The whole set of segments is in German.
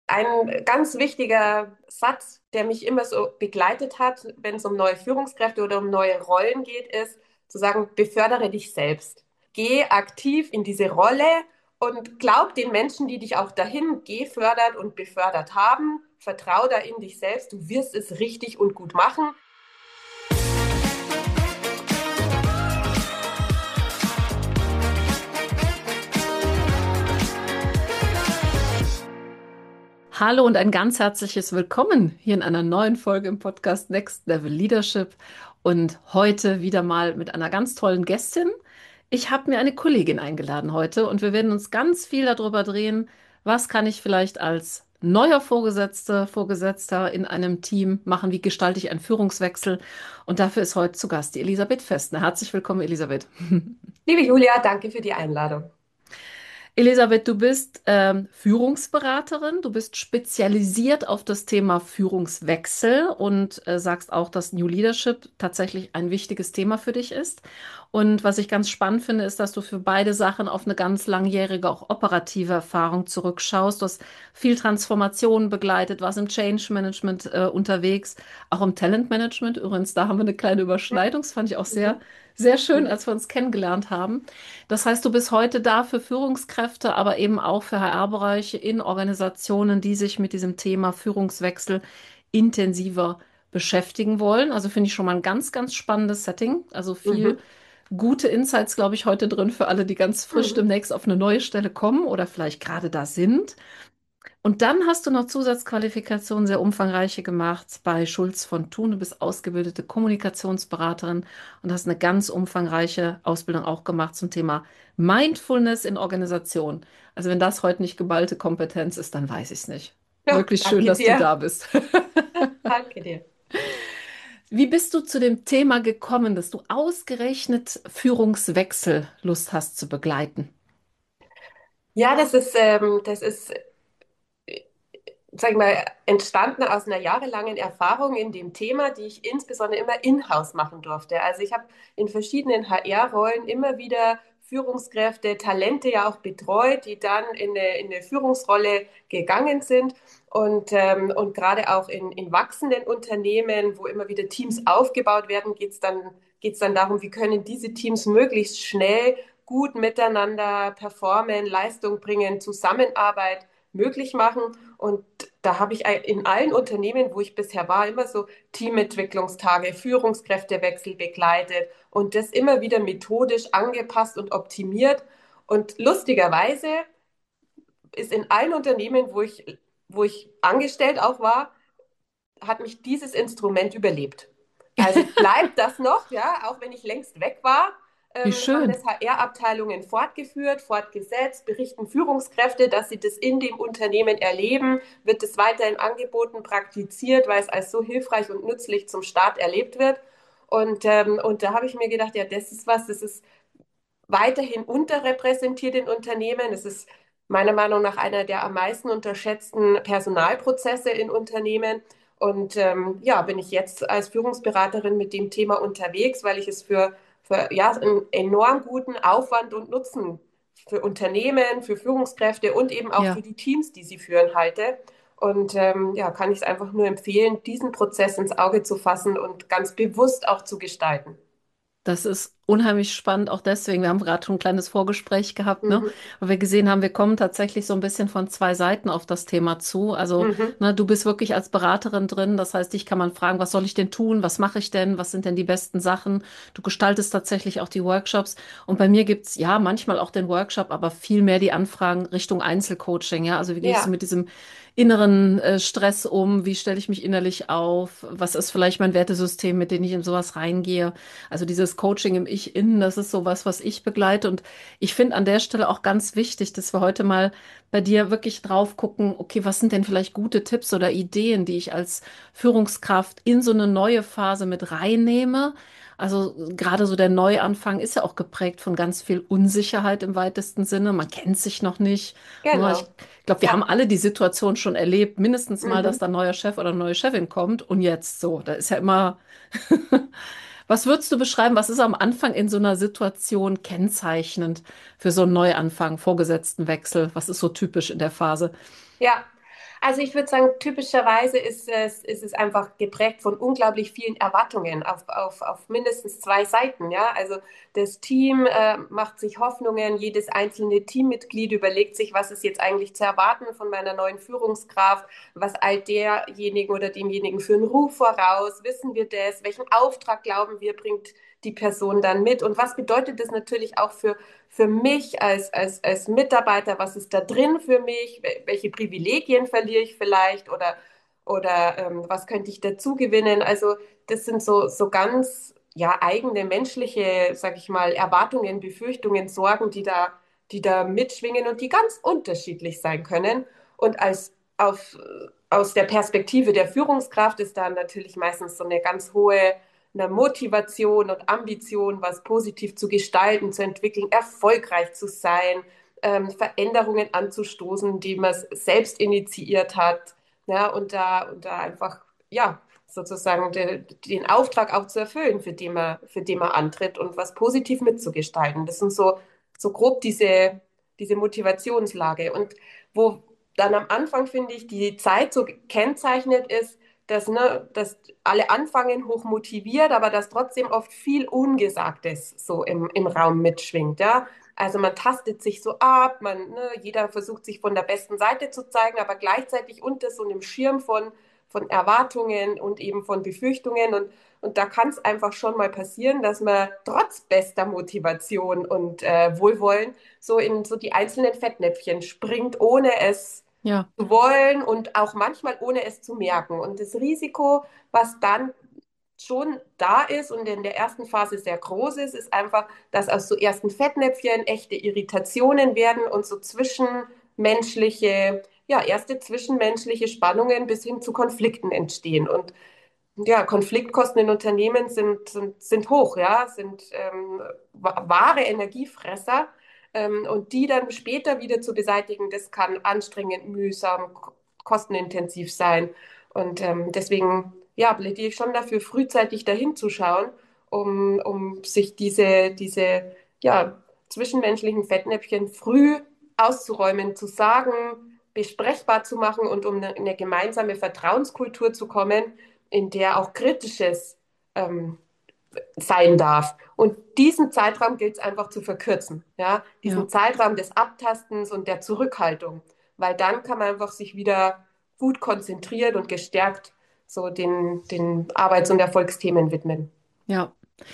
Ein ganz wichtiger Satz, der mich immer so begleitet hat, wenn es um neue Führungskräfte oder um neue Rollen geht, ist zu sagen, befördere dich selbst. Geh aktiv in diese Rolle und glaub den Menschen, die dich auch dahin gefördert und befördert haben. Vertrau da in dich selbst. Du wirst es richtig und gut machen. Hallo und ein ganz herzliches Willkommen hier in einer neuen Folge im Podcast Next Level Leadership und heute wieder mal mit einer ganz tollen Gästin. Ich habe mir eine Kollegin eingeladen heute und wir werden uns ganz viel darüber drehen, was kann ich vielleicht als neuer Vorgesetzter in einem Team machen, wie gestalte ich einen Führungswechsel und dafür ist heute zu Gast die Elisabeth Festner. Herzlich willkommen, Elisabeth. Liebe Julia, danke für die Einladung. Elisabeth, du bist Führungsberaterin, du bist spezialisiert auf das Thema Führungswechsel und sagst auch, dass New Leadership tatsächlich ein wichtiges Thema für dich ist. Und was ich ganz spannend finde, ist, dass du für beide Sachen auf eine ganz langjährige, auch operative Erfahrung zurückschaust. Du hast viel Transformation begleitet, warst im Change Management unterwegs, auch im Talent Management. Übrigens, da haben wir eine kleine Überschneidung. Das fand ich auch sehr, Mhm. sehr schön, als wir uns kennengelernt haben. Das heißt, du bist heute da für Führungskräfte, aber eben auch für HR-Bereiche in Organisationen, die sich mit diesem Thema Führungswechsel intensiver beschäftigen wollen. Also finde ich schon mal ein ganz, ganz spannendes Setting. Also viel Mhm. gute Insights, glaube ich, heute drin für alle, die ganz frisch Mhm. demnächst auf eine neue Stelle kommen oder vielleicht gerade da sind. Und dann hast du noch Zusatzqualifikationen, sehr umfangreiche gemacht bei Schulz von Thun. Du bist ausgebildete Kommunikationsberaterin und hast eine ganz umfangreiche Ausbildung auch gemacht zum Thema Mindfulness in Organisation. Also wenn das heute nicht geballte Kompetenz ist, dann weiß ich es nicht. Ja, Wirklich schön, danke dass du dir. da bist. Danke dir. Wie bist du zu dem Thema gekommen, dass du ausgerechnet Führungswechsel Lust hast zu begleiten? Ja, das ist sag ich mal, entstanden aus einer jahrelangen Erfahrung in dem Thema, die ich insbesondere immer in-house machen durfte. Also ich habe in verschiedenen HR-Rollen immer wieder Führungskräfte, Talente ja auch betreut, die dann in eine Führungsrolle gegangen sind. Und gerade auch in wachsenden Unternehmen, wo immer wieder Teams aufgebaut werden, geht's dann darum, wie können diese Teams möglichst schnell gut miteinander performen, Leistung bringen, Zusammenarbeit möglich machen. Und da habe ich in allen Unternehmen, wo ich bisher war, immer so Teamentwicklungstage, Führungskräftewechsel begleitet und das immer wieder methodisch angepasst und optimiert. Und lustigerweise ist in allen Unternehmen, wo ich angestellt auch war, hat mich dieses Instrument überlebt. Also bleibt das noch, ja, auch wenn ich längst weg war, Wie haben schön. das HR-Abteilungen fortgeführt, fortgesetzt, berichten Führungskräfte, dass sie das in dem Unternehmen erleben, wird es weiterhin angeboten, praktiziert, weil es als so hilfreich und nützlich zum Start erlebt wird. Und da habe ich mir gedacht, ja, das ist was, das ist weiterhin unterrepräsentiert in Unternehmen. Es ist meiner Meinung nach einer der am meisten unterschätzten Personalprozesse in Unternehmen. Und ja, bin ich jetzt als Führungsberaterin mit dem Thema unterwegs, weil ich es für ja, einen enorm guten Aufwand und Nutzen für Unternehmen, für Führungskräfte und eben auch für Ja. die Teams, die sie führen, halte. Und ja, kann ich es einfach nur empfehlen, diesen Prozess ins Auge zu fassen und ganz bewusst auch zu gestalten. Das ist unheimlich spannend, auch deswegen. Wir haben gerade schon ein kleines Vorgespräch gehabt, ne? Mhm. Weil wir gesehen haben, wir kommen tatsächlich so ein bisschen von zwei Seiten auf das Thema zu. Also, Mhm. ne, du bist wirklich als Beraterin drin. Das heißt, dich kann man fragen, was soll ich denn tun? Was mache ich denn? Was sind denn die besten Sachen? Du gestaltest tatsächlich auch die Workshops. Und bei mir gibt's ja manchmal auch den Workshop, aber viel mehr die Anfragen Richtung Einzelcoaching. Ja, also wie gehst du Ja, mit diesem inneren Stress um? Wie stelle ich mich innerlich auf? Was ist vielleicht mein Wertesystem, mit dem ich in sowas reingehe? Also dieses Coaching im Ich-Innen, das ist sowas, was ich begleite. Und ich finde an der Stelle auch ganz wichtig, dass wir heute mal bei dir wirklich drauf gucken, okay, was sind denn vielleicht gute Tipps oder Ideen, die ich als Führungskraft in so eine neue Phase mit reinnehme? Also gerade so der Neuanfang ist ja auch geprägt von ganz viel Unsicherheit im weitesten Sinne. Man kennt sich noch nicht. Ne? Ich genau. glaube, wir haben Ja. alle die Situation schon erlebt, mindestens mal, dass Mhm. da ein neuer Chef oder eine neue Chefin kommt und jetzt so. Da ist ja immer was würdest du beschreiben, was ist am Anfang in so einer Situation kennzeichnend für so einen Neuanfang, Vorgesetztenwechsel? Was ist so typisch in der Phase? Ja. Also ich würde sagen, typischerweise ist es einfach geprägt von unglaublich vielen Erwartungen auf mindestens zwei Seiten. Ja? Also das Team macht sich Hoffnungen, jedes einzelne Teammitglied überlegt sich, was ist jetzt eigentlich zu erwarten von meiner neuen Führungskraft, was eilt derjenigen oder demjenigen für einen Ruf voraus, wissen wir das, welchen Auftrag glauben wir, bringt die Person dann mit und was bedeutet das natürlich auch für mich als Mitarbeiter, was ist da drin für mich, welche Privilegien verliere ich vielleicht oder was könnte ich dazu gewinnen. Also das sind so ganz ja, eigene menschliche, sag ich mal, Erwartungen, Befürchtungen, Sorgen, die da mitschwingen und die ganz unterschiedlich sein können. Und aus der Perspektive der Führungskraft ist da natürlich meistens so eine ganz hohe eine Motivation und Ambition, was positiv zu gestalten, zu entwickeln, erfolgreich zu sein, Veränderungen anzustoßen, die man selbst initiiert hat, ja, und da einfach, ja, sozusagen den Auftrag auch zu erfüllen, für den man antritt und was positiv mitzugestalten. Das sind so grob diese Motivationslage. Und wo dann am Anfang, finde ich, die Zeit so kennzeichnet ist, dass alle anfangen hoch motiviert, aber dass trotzdem oft viel Ungesagtes so im Raum mitschwingt, ja. Also man tastet sich so ab, jeder versucht sich von der besten Seite zu zeigen, aber gleichzeitig unter so einem Schirm von Erwartungen und eben von Befürchtungen. Und da kann es einfach schon mal passieren, dass man trotz bester Motivation und Wohlwollen so in so die einzelnen Fettnäpfchen springt, ohne es Ja, zu wollen und auch manchmal ohne es zu merken. Und das Risiko, was dann schon da ist und in der ersten Phase sehr groß ist, ist einfach, dass aus so ersten Fettnäpfchen echte Irritationen werden und so zwischenmenschliche, ja, erste zwischenmenschliche Spannungen bis hin zu Konflikten entstehen. Und ja, Konfliktkosten in Unternehmen sind hoch, ja, sind wahre Energiefresser. Und die dann später wieder zu beseitigen, das kann anstrengend, mühsam, kostenintensiv sein. Und deswegen, ja, plädiere ich schon dafür, frühzeitig dahin zu schauen, um sich ja, zwischenmenschlichen Fettnäpfchen früh auszuräumen, zu sagen, besprechbar zu machen und um eine gemeinsame Vertrauenskultur zu kommen, in der auch Kritisches ähm, sein darf. Und diesen Zeitraum gilt es einfach zu verkürzen. Ja? Diesen ja. Zeitraum des Abtastens und der Zurückhaltung. Weil dann kann man einfach sich wieder gut konzentriert und gestärkt so den Arbeits- und Erfolgsthemen widmen. Ja.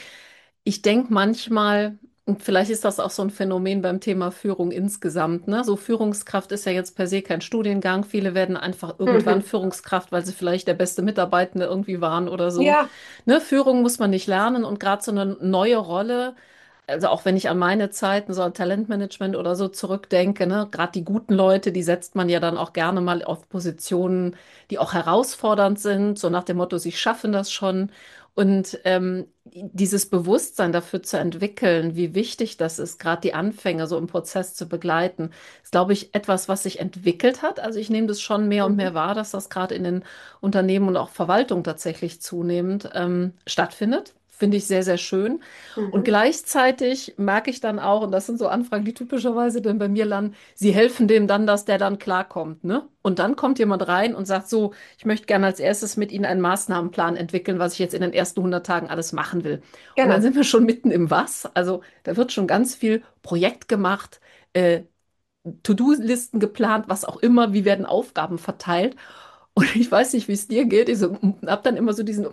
Ich denke manchmal, und vielleicht ist das auch so ein Phänomen beim Thema Führung insgesamt, ne? So Führungskraft ist ja jetzt per se kein Studiengang. Viele werden einfach irgendwann Mhm. Führungskraft, weil sie vielleicht der beste Mitarbeitende irgendwie waren oder so. Ja, Ne? Führung muss man nicht lernen und gerade so eine neue Rolle. Also auch wenn ich an meine Zeiten, so an Talentmanagement oder so zurückdenke, ne, gerade die guten Leute, die setzt man ja dann auch gerne mal auf Positionen, die auch herausfordernd sind, so nach dem Motto, sie schaffen das schon. Und dieses Bewusstsein dafür zu entwickeln, wie wichtig das ist, gerade die Anfänger so im Prozess zu begleiten, ist, glaube ich, etwas, was sich entwickelt hat. Also ich nehme das schon mehr und mhm. mehr wahr, dass das gerade in den Unternehmen und auch Verwaltung tatsächlich zunehmend stattfindet. Finde ich sehr, sehr schön. Und Mhm. gleichzeitig merke ich dann auch, und das sind so Anfragen, die typischerweise dann bei mir landen, sie helfen dem dann, dass der dann klarkommt, ne? Und dann kommt jemand rein und sagt so, ich möchte gerne als erstes mit Ihnen einen Maßnahmenplan entwickeln, was ich jetzt in den ersten 100 Tagen alles machen will. Und dann Genau. sind wir schon mitten im Was. Also da wird schon ganz viel Projekt gemacht, äh, To-Do-Listen geplant, was auch immer, wie werden Aufgaben verteilt. Und ich weiß nicht, wie es dir geht. Ich so, hab dann immer so diesen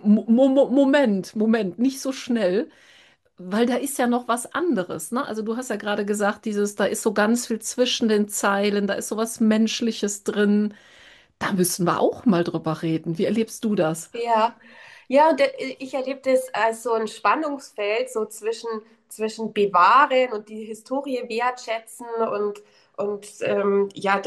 Moment, nicht so schnell. Weil da ist ja noch was anderes, ne? Also du hast ja gerade gesagt, da ist so ganz viel zwischen den Zeilen, da ist so was Menschliches drin. Da müssen wir auch mal drüber reden. Wie erlebst du das? Ja, ja, und ich erlebe das als so ein Spannungsfeld so zwischen Bewahren und die Historie wertschätzen und ja,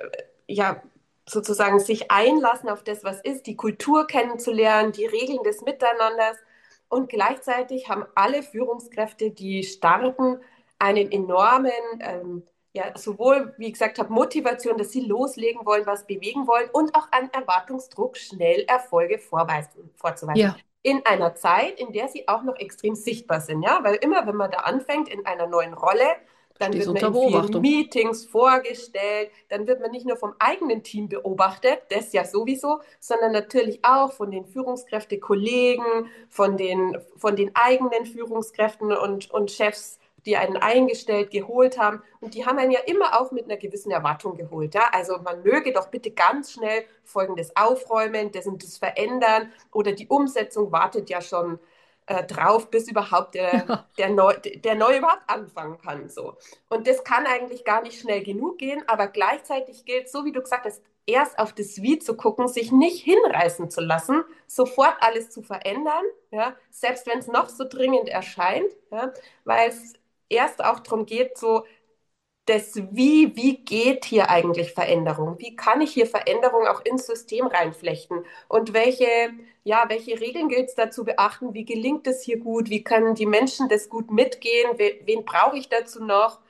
ja, sozusagen sich einlassen auf das, was ist, die Kultur kennenzulernen, die Regeln des Miteinanders. Und gleichzeitig haben alle Führungskräfte, die starten, einen enormen ja, sowohl, wie ich gesagt habe, Motivation, dass sie loslegen wollen, was bewegen wollen und auch einen Erwartungsdruck, schnell Erfolge vorzuweisen. Ja, In einer Zeit, in der sie auch noch extrem sichtbar sind, ja, weil immer, wenn man da anfängt in einer neuen Rolle, Dann Stehst wird man unter in vielen Beobachtung. Meetings vorgestellt. Dann wird man nicht nur vom eigenen Team beobachtet, das ja sowieso, sondern natürlich auch von den Führungskräftekollegen, von den eigenen Führungskräften und Chefs, die einen eingestellt, geholt haben. Und die haben einen ja immer auch mit einer gewissen Erwartung geholt. Ja? Also man möge doch bitte ganz schnell Folgendes aufräumen, das und das verändern oder die Umsetzung wartet ja schon drauf, bis überhaupt der Neue überhaupt anfangen kann. So. Und das kann eigentlich gar nicht schnell genug gehen, aber gleichzeitig gilt, so wie du gesagt hast, erst auf das Wie zu gucken, sich nicht hinreißen zu lassen, sofort alles zu verändern, ja, selbst wenn es noch so dringend erscheint, ja, weil es erst auch darum geht, so das wie geht hier eigentlich Veränderung? Wie kann ich hier Veränderung auch ins System reinflechten? Und welche Regeln gilt es da zu beachten? Wie gelingt es hier gut? Wie können die Menschen das gut mitgehen? Wen brauche ich dazu noch?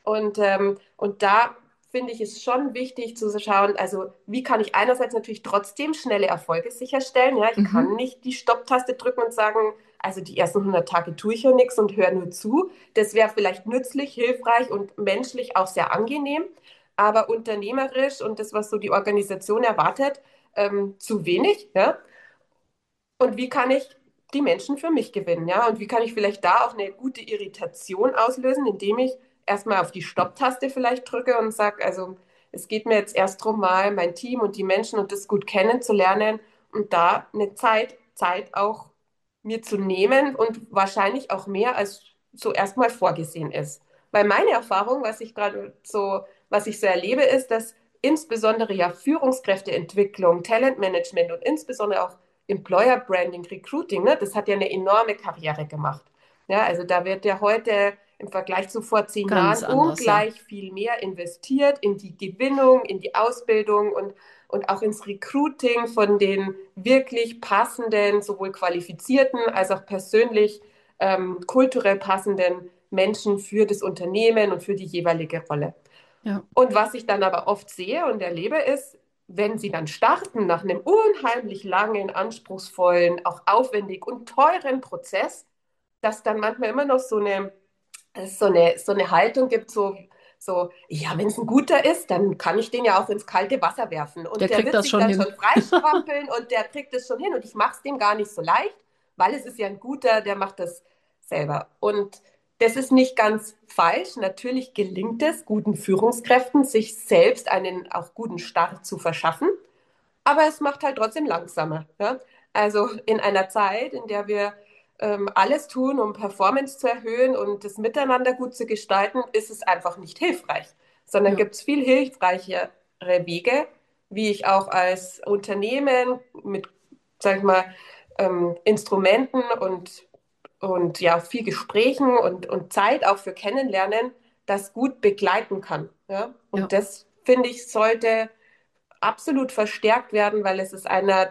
Und da finde ich es schon wichtig zu schauen, also wie kann ich einerseits natürlich trotzdem schnelle Erfolge sicherstellen? Ja, ich kann Mhm. nicht die Stopptaste drücken und sagen, also die ersten 100 Tage tue ich ja nichts und höre nur zu. Das wäre vielleicht nützlich, hilfreich und menschlich auch sehr angenehm, aber unternehmerisch und das, was so die Organisation erwartet, zu wenig. Ja? Und wie kann ich die Menschen für mich gewinnen? Ja? Und wie kann ich vielleicht da auch eine gute Irritation auslösen, indem ich erstmal auf die Stopptaste vielleicht drücke und sage, also es geht mir jetzt erst darum, mal mein Team und die Menschen und das gut kennenzulernen und da eine Zeit auch mir zu nehmen und wahrscheinlich auch mehr als so erstmal vorgesehen ist. Weil meine Erfahrung, was ich so erlebe, ist, dass insbesondere ja Führungskräfteentwicklung, Talentmanagement und insbesondere auch Employer Branding, Recruiting, ne, das hat ja eine enorme Karriere gemacht. Ja, also da wird ja heute im Vergleich zu vor 10 Jahren Ganz anders, ja. ungleich viel mehr investiert in die Gewinnung, in die Ausbildung und auch ins Recruiting von den wirklich passenden, sowohl qualifizierten als auch persönlich kulturell passenden Menschen für das Unternehmen und für die jeweilige Rolle. Ja, Und was ich dann aber oft sehe und erlebe, ist, wenn sie dann starten nach einem unheimlich langen, anspruchsvollen, auch aufwendig und teuren Prozess, dass dann manchmal immer noch so eine Haltung gibt, ja, wenn es ein guter ist, dann kann ich den ja auch ins kalte Wasser werfen. der Und der kriegt wird das sich schon dann hin. schon freistrampeln und der kriegt es schon hin. Und ich mache es dem gar nicht so leicht, weil es ist ja ein guter, der macht das selber. Und das ist nicht ganz falsch. Natürlich gelingt es guten Führungskräften, sich selbst einen auch guten Start zu verschaffen. Aber es macht halt trotzdem langsamer. Ja? Also in einer Zeit, in der wir alles tun, um Performance zu erhöhen und das Miteinander gut zu gestalten, ist es einfach nicht hilfreich, sondern Ja, gibt es viel hilfreichere Wege, wie ich auch als Unternehmen mit, sag ich mal, Instrumenten und ja, viel Gesprächen und Zeit auch für Kennenlernen, das gut begleiten kann. Ja? Und ja, das, finde ich, sollte absolut verstärkt werden, weil es ist einer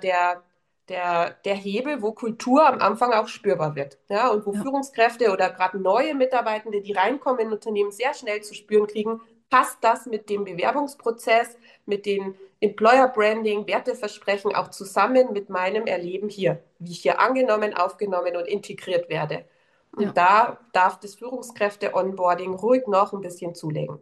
der Hebel, wo Kultur am Anfang auch spürbar wird. Ja, und wo ja, Führungskräfte oder gerade neue Mitarbeitende, die reinkommen in Unternehmen, sehr schnell zu spüren kriegen, passt das mit dem Bewerbungsprozess, mit den Employer Branding, Werteversprechen auch zusammen mit meinem Erleben hier, wie ich hier angenommen, aufgenommen und integriert werde. Und ja. da darf das Führungskräfte-Onboarding ruhig noch ein bisschen zulegen.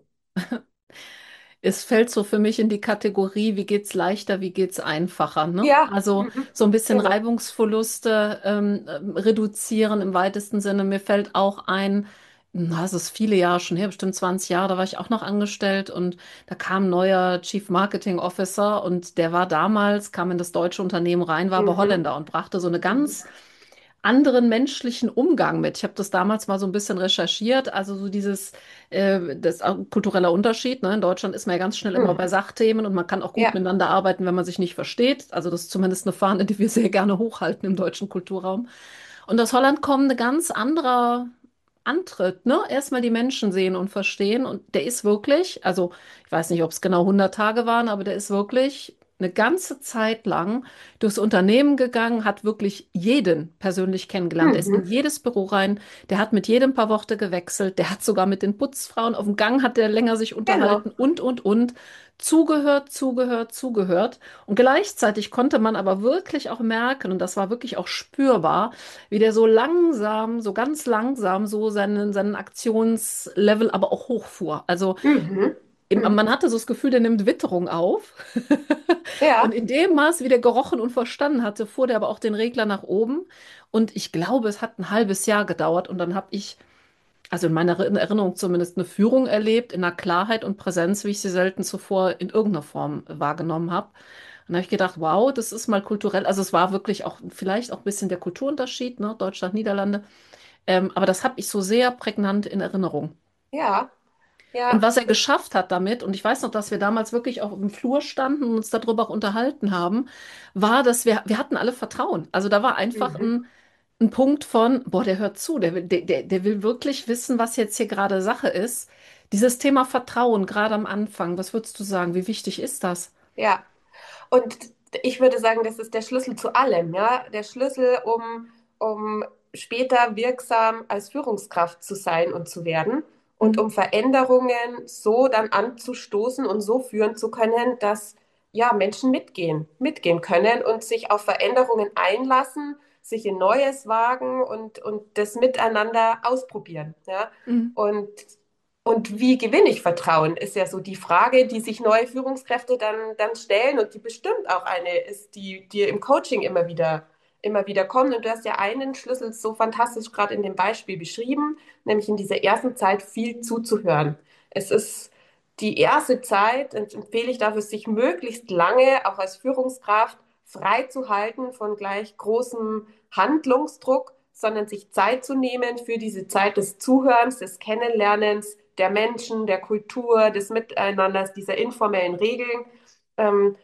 Es fällt so für mich in die Kategorie, wie geht's leichter, wie geht's einfacher, ne? Ja, Also mhm, so ein bisschen genau. Reibungsverluste reduzieren im weitesten Sinne. Mir fällt auch ein, na, es ist viele Jahre schon her, bestimmt 20 Jahre, da war ich auch noch angestellt und da kam ein neuer Chief Marketing Officer und der war damals, kam in das deutsche Unternehmen rein, war aber Mhm, Holländer und brachte so eine mhm. ganz anderen menschlichen Umgang mit. Ich habe das damals mal so ein bisschen recherchiert. Also so das ist auch ein kultureller Unterschied. Ne? In Deutschland ist man ja ganz schnell immer bei Mhm. Sachthemen und man kann auch gut Ja, miteinander arbeiten, wenn man sich nicht versteht. Also das ist zumindest eine Fahne, die wir sehr gerne hochhalten im deutschen Kulturraum. Und aus Holland kommt ein ganz anderer Antritt, ne? Erstmal die Menschen sehen und verstehen. Und der ist wirklich, also ich weiß nicht, ob es genau 100 Tage waren, aber der ist wirklich eine ganze Zeit lang durchs Unternehmen gegangen, hat wirklich jeden persönlich kennengelernt. Er ist in Mhm. jedes Büro rein, der hat mit jedem ein paar Worte gewechselt, der hat sogar mit den Putzfrauen auf dem Gang hat der länger sich Genau. unterhalten und. Zugehört, zugehört, zugehört. Und gleichzeitig konnte man aber wirklich auch merken, und das war wirklich auch spürbar, wie der so langsam, so ganz langsam so seinen Aktionslevel aber auch hochfuhr. Also Mhm. Mhm. man hatte so das Gefühl, der nimmt Witterung auf. Und Ja. in dem Maß, wie der gerochen und verstanden hatte, fuhr der aber auch den Regler nach oben. Und ich glaube, es hat ein halbes Jahr gedauert. Und dann habe ich, also in meiner Erinnerung zumindest, eine Führung erlebt, in einer Klarheit und Präsenz, wie ich sie selten zuvor in irgendeiner Form wahrgenommen habe. Und da habe ich gedacht, wow, das ist mal kulturell. Also es war wirklich auch vielleicht auch ein bisschen der Kulturunterschied, ne? Deutschland, Niederlande. Aber das habe ich so sehr prägnant in Erinnerung. Ja. Und Ja. was er geschafft hat damit, und ich weiß noch, dass wir damals wirklich auch im Flur standen und uns darüber auch unterhalten haben, war, dass wir hatten alle Vertrauen. Also da war einfach Mhm. ein Punkt von, boah, der hört zu, der will wirklich wissen, was jetzt hier gerade Sache ist. Dieses Thema Vertrauen, gerade am Anfang, was würdest du sagen, wie wichtig ist das? Ja. Und ich würde sagen, das ist der Schlüssel zu allem, ja. Der Schlüssel, um später wirksam als Führungskraft zu sein und zu werden und Mhm. um Veränderungen so dann anzustoßen und so führen zu können, dass ja Menschen mitgehen können und sich auf Veränderungen einlassen, sich in Neues wagen und das miteinander ausprobieren, ja. Mhm. Und und wie gewinne ich Vertrauen, ist ja so die Frage, die sich neue Führungskräfte dann stellen und die bestimmt auch eine ist, die dir im Coaching immer wieder kommt. Und du hast ja einen Schlüssel so fantastisch gerade in dem Beispiel beschrieben, nämlich in dieser ersten Zeit viel zuzuhören. Es ist die erste Zeit, und empfehle ich dafür, sich möglichst lange auch als Führungskraft frei zu halten von gleich großem Handlungsdruck, sondern sich Zeit zu nehmen für diese Zeit des Zuhörens, des Kennenlernens, der Menschen, der Kultur, des Miteinanders, dieser informellen Regeln. Ähm,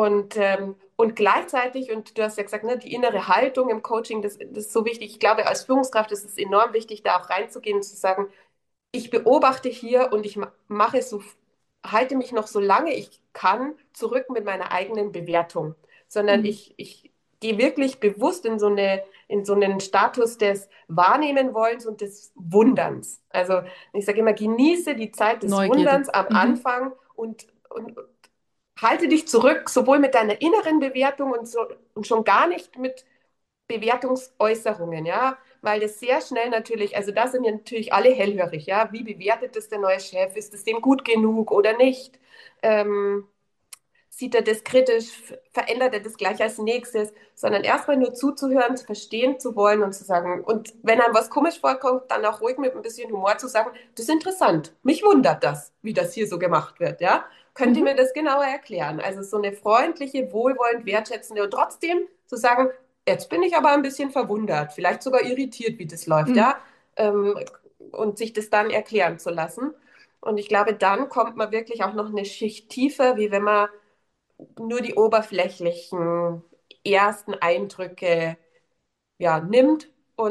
und gleichzeitig, und du hast ja gesagt, ne, die innere Haltung im Coaching, das ist so wichtig. Ich glaube, als Führungskraft ist es enorm wichtig, da auch reinzugehen und zu sagen, ich beobachte hier und ich mache so, halte mich noch so lange ich kann zurück mit meiner eigenen Bewertung, sondern Mhm. ich gehe wirklich bewusst in so einen Status des Wahrnehmen wollens und des Wunderns. Also ich sage immer, genieße die Zeit des Neugierde. Wunderns am Mhm. Anfang und halte dich zurück, sowohl mit deiner inneren Bewertung und schon gar nicht mit Bewertungsäußerungen, ja, weil das sehr schnell natürlich, also da sind ja natürlich alle hellhörig, ja, wie bewertet das der neue Chef, ist es dem gut genug oder nicht, ähm, sieht er das kritisch, verändert er das gleich als nächstes, sondern erstmal nur zuzuhören, verstehen zu wollen und zu sagen, und wenn einem was komisch vorkommt, dann auch ruhig mit ein bisschen Humor zu sagen, das ist interessant, mich wundert das, wie das hier so gemacht wird, ja. Könnt ihr Mhm. mir das genauer erklären? Also so eine freundliche, wohlwollend, wertschätzende und trotzdem zu sagen, jetzt bin ich aber ein bisschen verwundert, vielleicht sogar irritiert, wie das läuft, Mhm. ja. Ähm, und sich das dann erklären zu lassen. Und ich glaube, dann kommt man wirklich auch noch eine Schicht tiefer, wie wenn man nur die oberflächlichen ersten Eindrücke ja, nimmt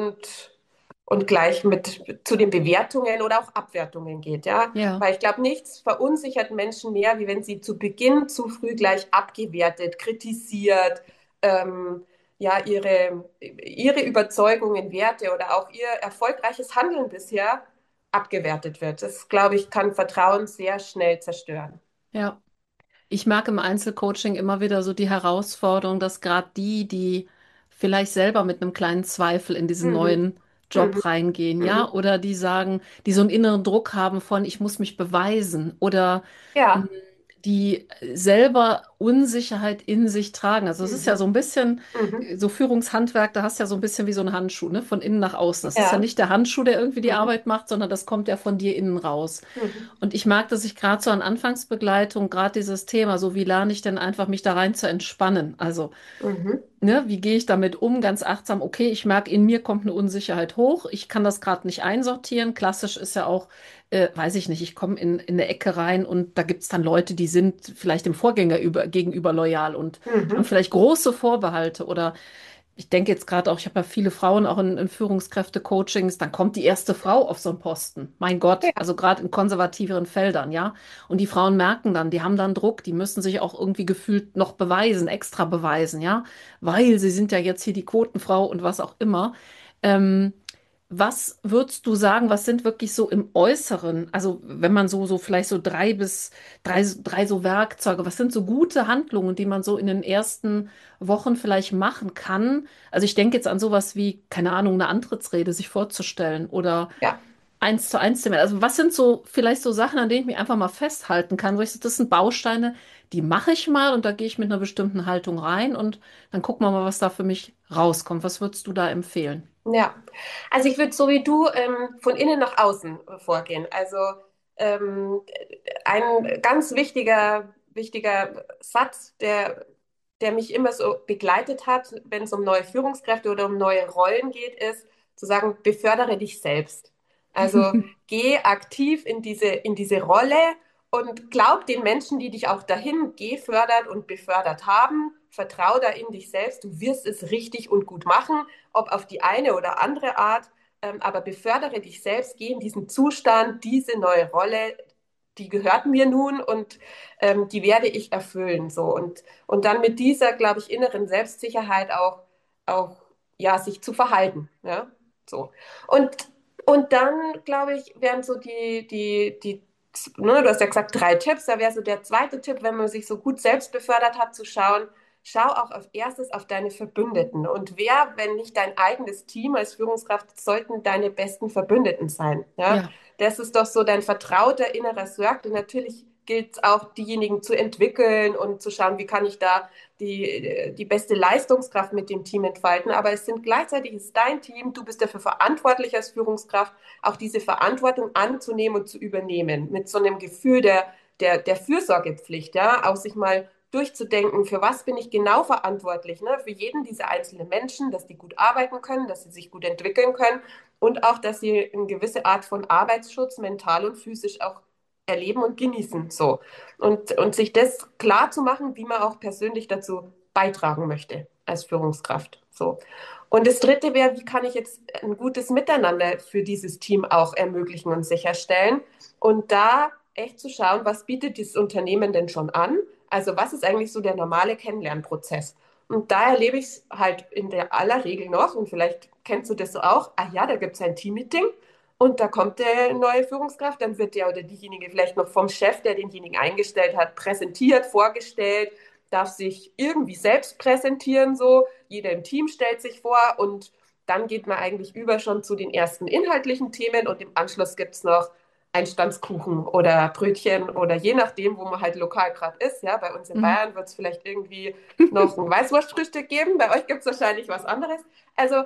und gleich mit zu den Bewertungen oder auch Abwertungen geht, ja. Ja. Weil ich glaube, nichts verunsichert Menschen mehr, wie wenn sie zu Beginn zu früh gleich abgewertet, kritisiert, ja, ihre Überzeugungen, Werte oder auch ihr erfolgreiches Handeln bisher abgewertet wird. Das, glaube ich, kann Vertrauen sehr schnell zerstören. Ja. Ich mag im Einzelcoaching immer wieder so die Herausforderung, dass gerade die vielleicht selber mit einem kleinen Zweifel in diesen Mhm. neuen Mhm. Job reingehen, ja, Mhm. oder die sagen, die so einen inneren Druck haben von, ich muss mich beweisen, oder mh, Ja. die selber Unsicherheit in sich tragen. Also es ist ja Mhm. so ein bisschen Mhm. so Führungshandwerk, da hast du ja so ein bisschen wie so ein Handschuh, ne, von innen nach außen. Das ist ja Ja. nicht der Handschuh, der irgendwie die Mhm. Arbeit macht, sondern das kommt ja von dir innen raus. Mhm. Und ich mag, dass ich gerade so an Anfangsbegleitung, gerade dieses Thema, so wie lerne ich denn einfach, mich da rein zu entspannen? Also, Mhm. ne, wie gehe ich damit um? Ganz achtsam, okay, ich merke, in mir kommt eine Unsicherheit hoch. Ich kann das gerade nicht einsortieren. Klassisch ist ja auch, weiß ich nicht, ich komme in eine Ecke rein und da gibt es dann Leute, die sind vielleicht dem Vorgänger gegenüber loyal und haben Mhm. vielleicht große Vorbehalte oder Ich denke jetzt gerade auch, ich habe ja viele Frauen auch in Führungskräfte-Coachings, dann kommt die erste Frau auf so einen Posten. Mein Gott, Ja, also gerade in konservativeren Feldern, ja. Und die Frauen merken dann, die haben dann Druck, die müssen sich auch irgendwie gefühlt noch beweisen, extra beweisen, ja. Weil sie sind ja jetzt hier die Quotenfrau und was auch immer. Ähm, Was würdest du sagen, was sind wirklich so im Äußeren, also wenn man so vielleicht so drei so Werkzeuge, was sind so gute Handlungen, die man so in den ersten Wochen vielleicht machen kann? Also ich denke jetzt an sowas wie, keine Ahnung, eine Antrittsrede sich vorzustellen oder ja. 1:1 zu Also was sind so vielleicht so Sachen, an denen ich mich einfach mal festhalten kann, wo ich so, das sind Bausteine, die mache ich mal und da gehe ich mit einer bestimmten Haltung rein und dann gucken wir mal, was da für mich rauskommt. Was würdest du da empfehlen? Ja, also ich würde so wie du von innen nach außen vorgehen. Also ähm, ein ganz wichtiger Satz, der mich immer so begleitet hat, wenn es um neue Führungskräfte oder um neue Rollen geht, ist zu sagen, befördere dich selbst. Also geh aktiv in diese Rolle und glaub den Menschen, die dich auch dahin gefördert und befördert haben. Vertrau da in dich selbst. Du wirst es richtig und gut machen, ob auf die eine oder andere Art, aber befördere dich selbst, geh in diesen Zustand, diese neue Rolle, die gehört mir nun und die werde ich erfüllen. So. Und dann mit dieser, glaube ich, inneren Selbstsicherheit auch ja, sich zu verhalten. Ja? So. Und, und dann, glaube ich, wären so ne, du hast ja gesagt, 3 Tipps, da wäre so der zweite Tipp, wenn man sich so gut selbst befördert hat, zu schauen, schau auch als erstes auf deine Verbündeten. Und wer, wenn nicht dein eigenes Team als Führungskraft, sollten deine besten Verbündeten sein. Ja? Ja. Das ist doch so dein vertrauter innerer Circle. Und natürlich gilt es auch, diejenigen zu entwickeln und zu schauen, wie kann ich da die beste Leistungskraft mit dem Team entfalten. Aber es sind gleichzeitig ist dein Team, du bist dafür verantwortlich als Führungskraft, auch diese Verantwortung anzunehmen und zu übernehmen. Mit so einem Gefühl der Fürsorgepflicht, ja, auch sich mal durchzudenken, für was bin ich genau verantwortlich, ne? Für jeden dieser einzelnen Menschen, dass die gut arbeiten können, dass sie sich gut entwickeln können und auch, dass sie eine gewisse Art von Arbeitsschutz mental und physisch auch erleben und genießen. So. Und sich das klar zu machen, wie man auch persönlich dazu beitragen möchte als Führungskraft. So. Und das dritte wäre, wie kann ich jetzt ein gutes Miteinander für dieses Team auch ermöglichen und sicherstellen? Und da echt zu schauen, was bietet dieses Unternehmen denn schon an? Also was ist eigentlich so der normale Kennenlernprozess? Und da erlebe ich es halt in der aller Regel noch, und vielleicht kennst du das so auch, ah ja, da gibt es ein Teammeeting und da kommt der neue Führungskraft, dann wird der oder diejenige vielleicht noch vom Chef, der denjenigen eingestellt hat, präsentiert, vorgestellt, darf sich irgendwie selbst präsentieren, so. Jeder im Team stellt sich vor und dann geht man eigentlich über schon zu den ersten inhaltlichen Themen und im Anschluss gibt es noch Einstandskuchen oder Brötchen oder je nachdem, wo man halt lokal gerade ist. Ja, bei uns in Mhm. Bayern wird es vielleicht irgendwie noch ein Weißwurstfrühstück geben, bei euch gibt es wahrscheinlich was anderes. Also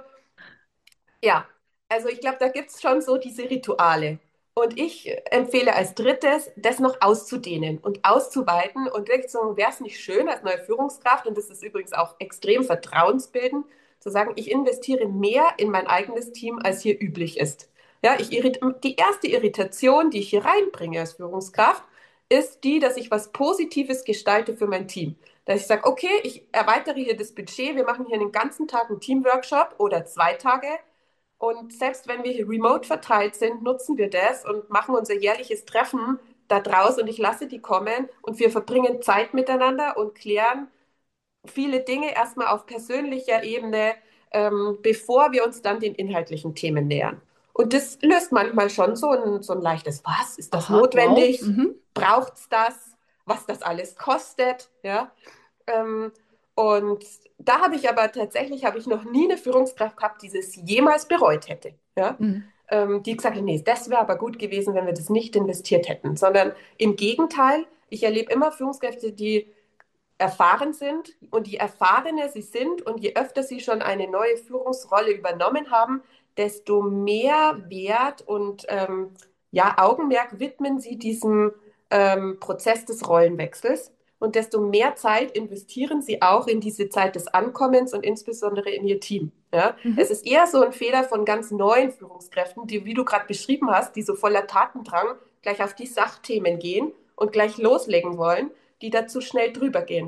ja, also ich glaube, da gibt es schon so diese Rituale. Und ich empfehle als drittes, das noch auszudehnen und auszuweiten und wirklich so, wäre es nicht schön als neue Führungskraft, und das ist übrigens auch extrem vertrauensbildend, zu sagen, ich investiere mehr in mein eigenes Team, als hier üblich ist. Ja, die erste Irritation, die ich hier reinbringe als Führungskraft, ist die, dass ich was Positives gestalte für mein Team. Dass ich sage, okay, ich erweitere hier das Budget, wir machen hier den ganzen Tag einen Teamworkshop oder 2 Tage und selbst wenn wir hier remote verteilt sind, nutzen wir das und machen unser jährliches Treffen da draus und ich lasse die kommen und wir verbringen Zeit miteinander und klären viele Dinge erstmal auf persönlicher Ebene, bevor wir uns dann den inhaltlichen Themen nähern. Und das löst manchmal schon so ein leichtes, was? Ist das Aha, wow. notwendig? Mhm. Braucht es das? Was das alles kostet? Ja? Ähm, und da habe ich noch nie eine Führungskraft gehabt, die es jemals bereut hätte. Ja? Mhm. Die gesagt hat, nee, das wäre aber gut gewesen, wenn wir das nicht investiert hätten. Sondern im Gegenteil, ich erlebe immer Führungskräfte, die erfahren sind und je erfahrener sie sind und je öfter sie schon eine neue Führungsrolle übernommen haben, desto mehr Wert und ja, Augenmerk widmen sie diesem Prozess des Rollenwechsels und desto mehr Zeit investieren sie auch in diese Zeit des Ankommens und insbesondere in ihr Team. Ja? Es Mhm. ist eher so ein Fehler von ganz neuen Führungskräften, die, wie du gerade beschrieben hast, die so voller Tatendrang gleich auf die Sachthemen gehen und gleich loslegen wollen, die da zu schnell drüber gehen.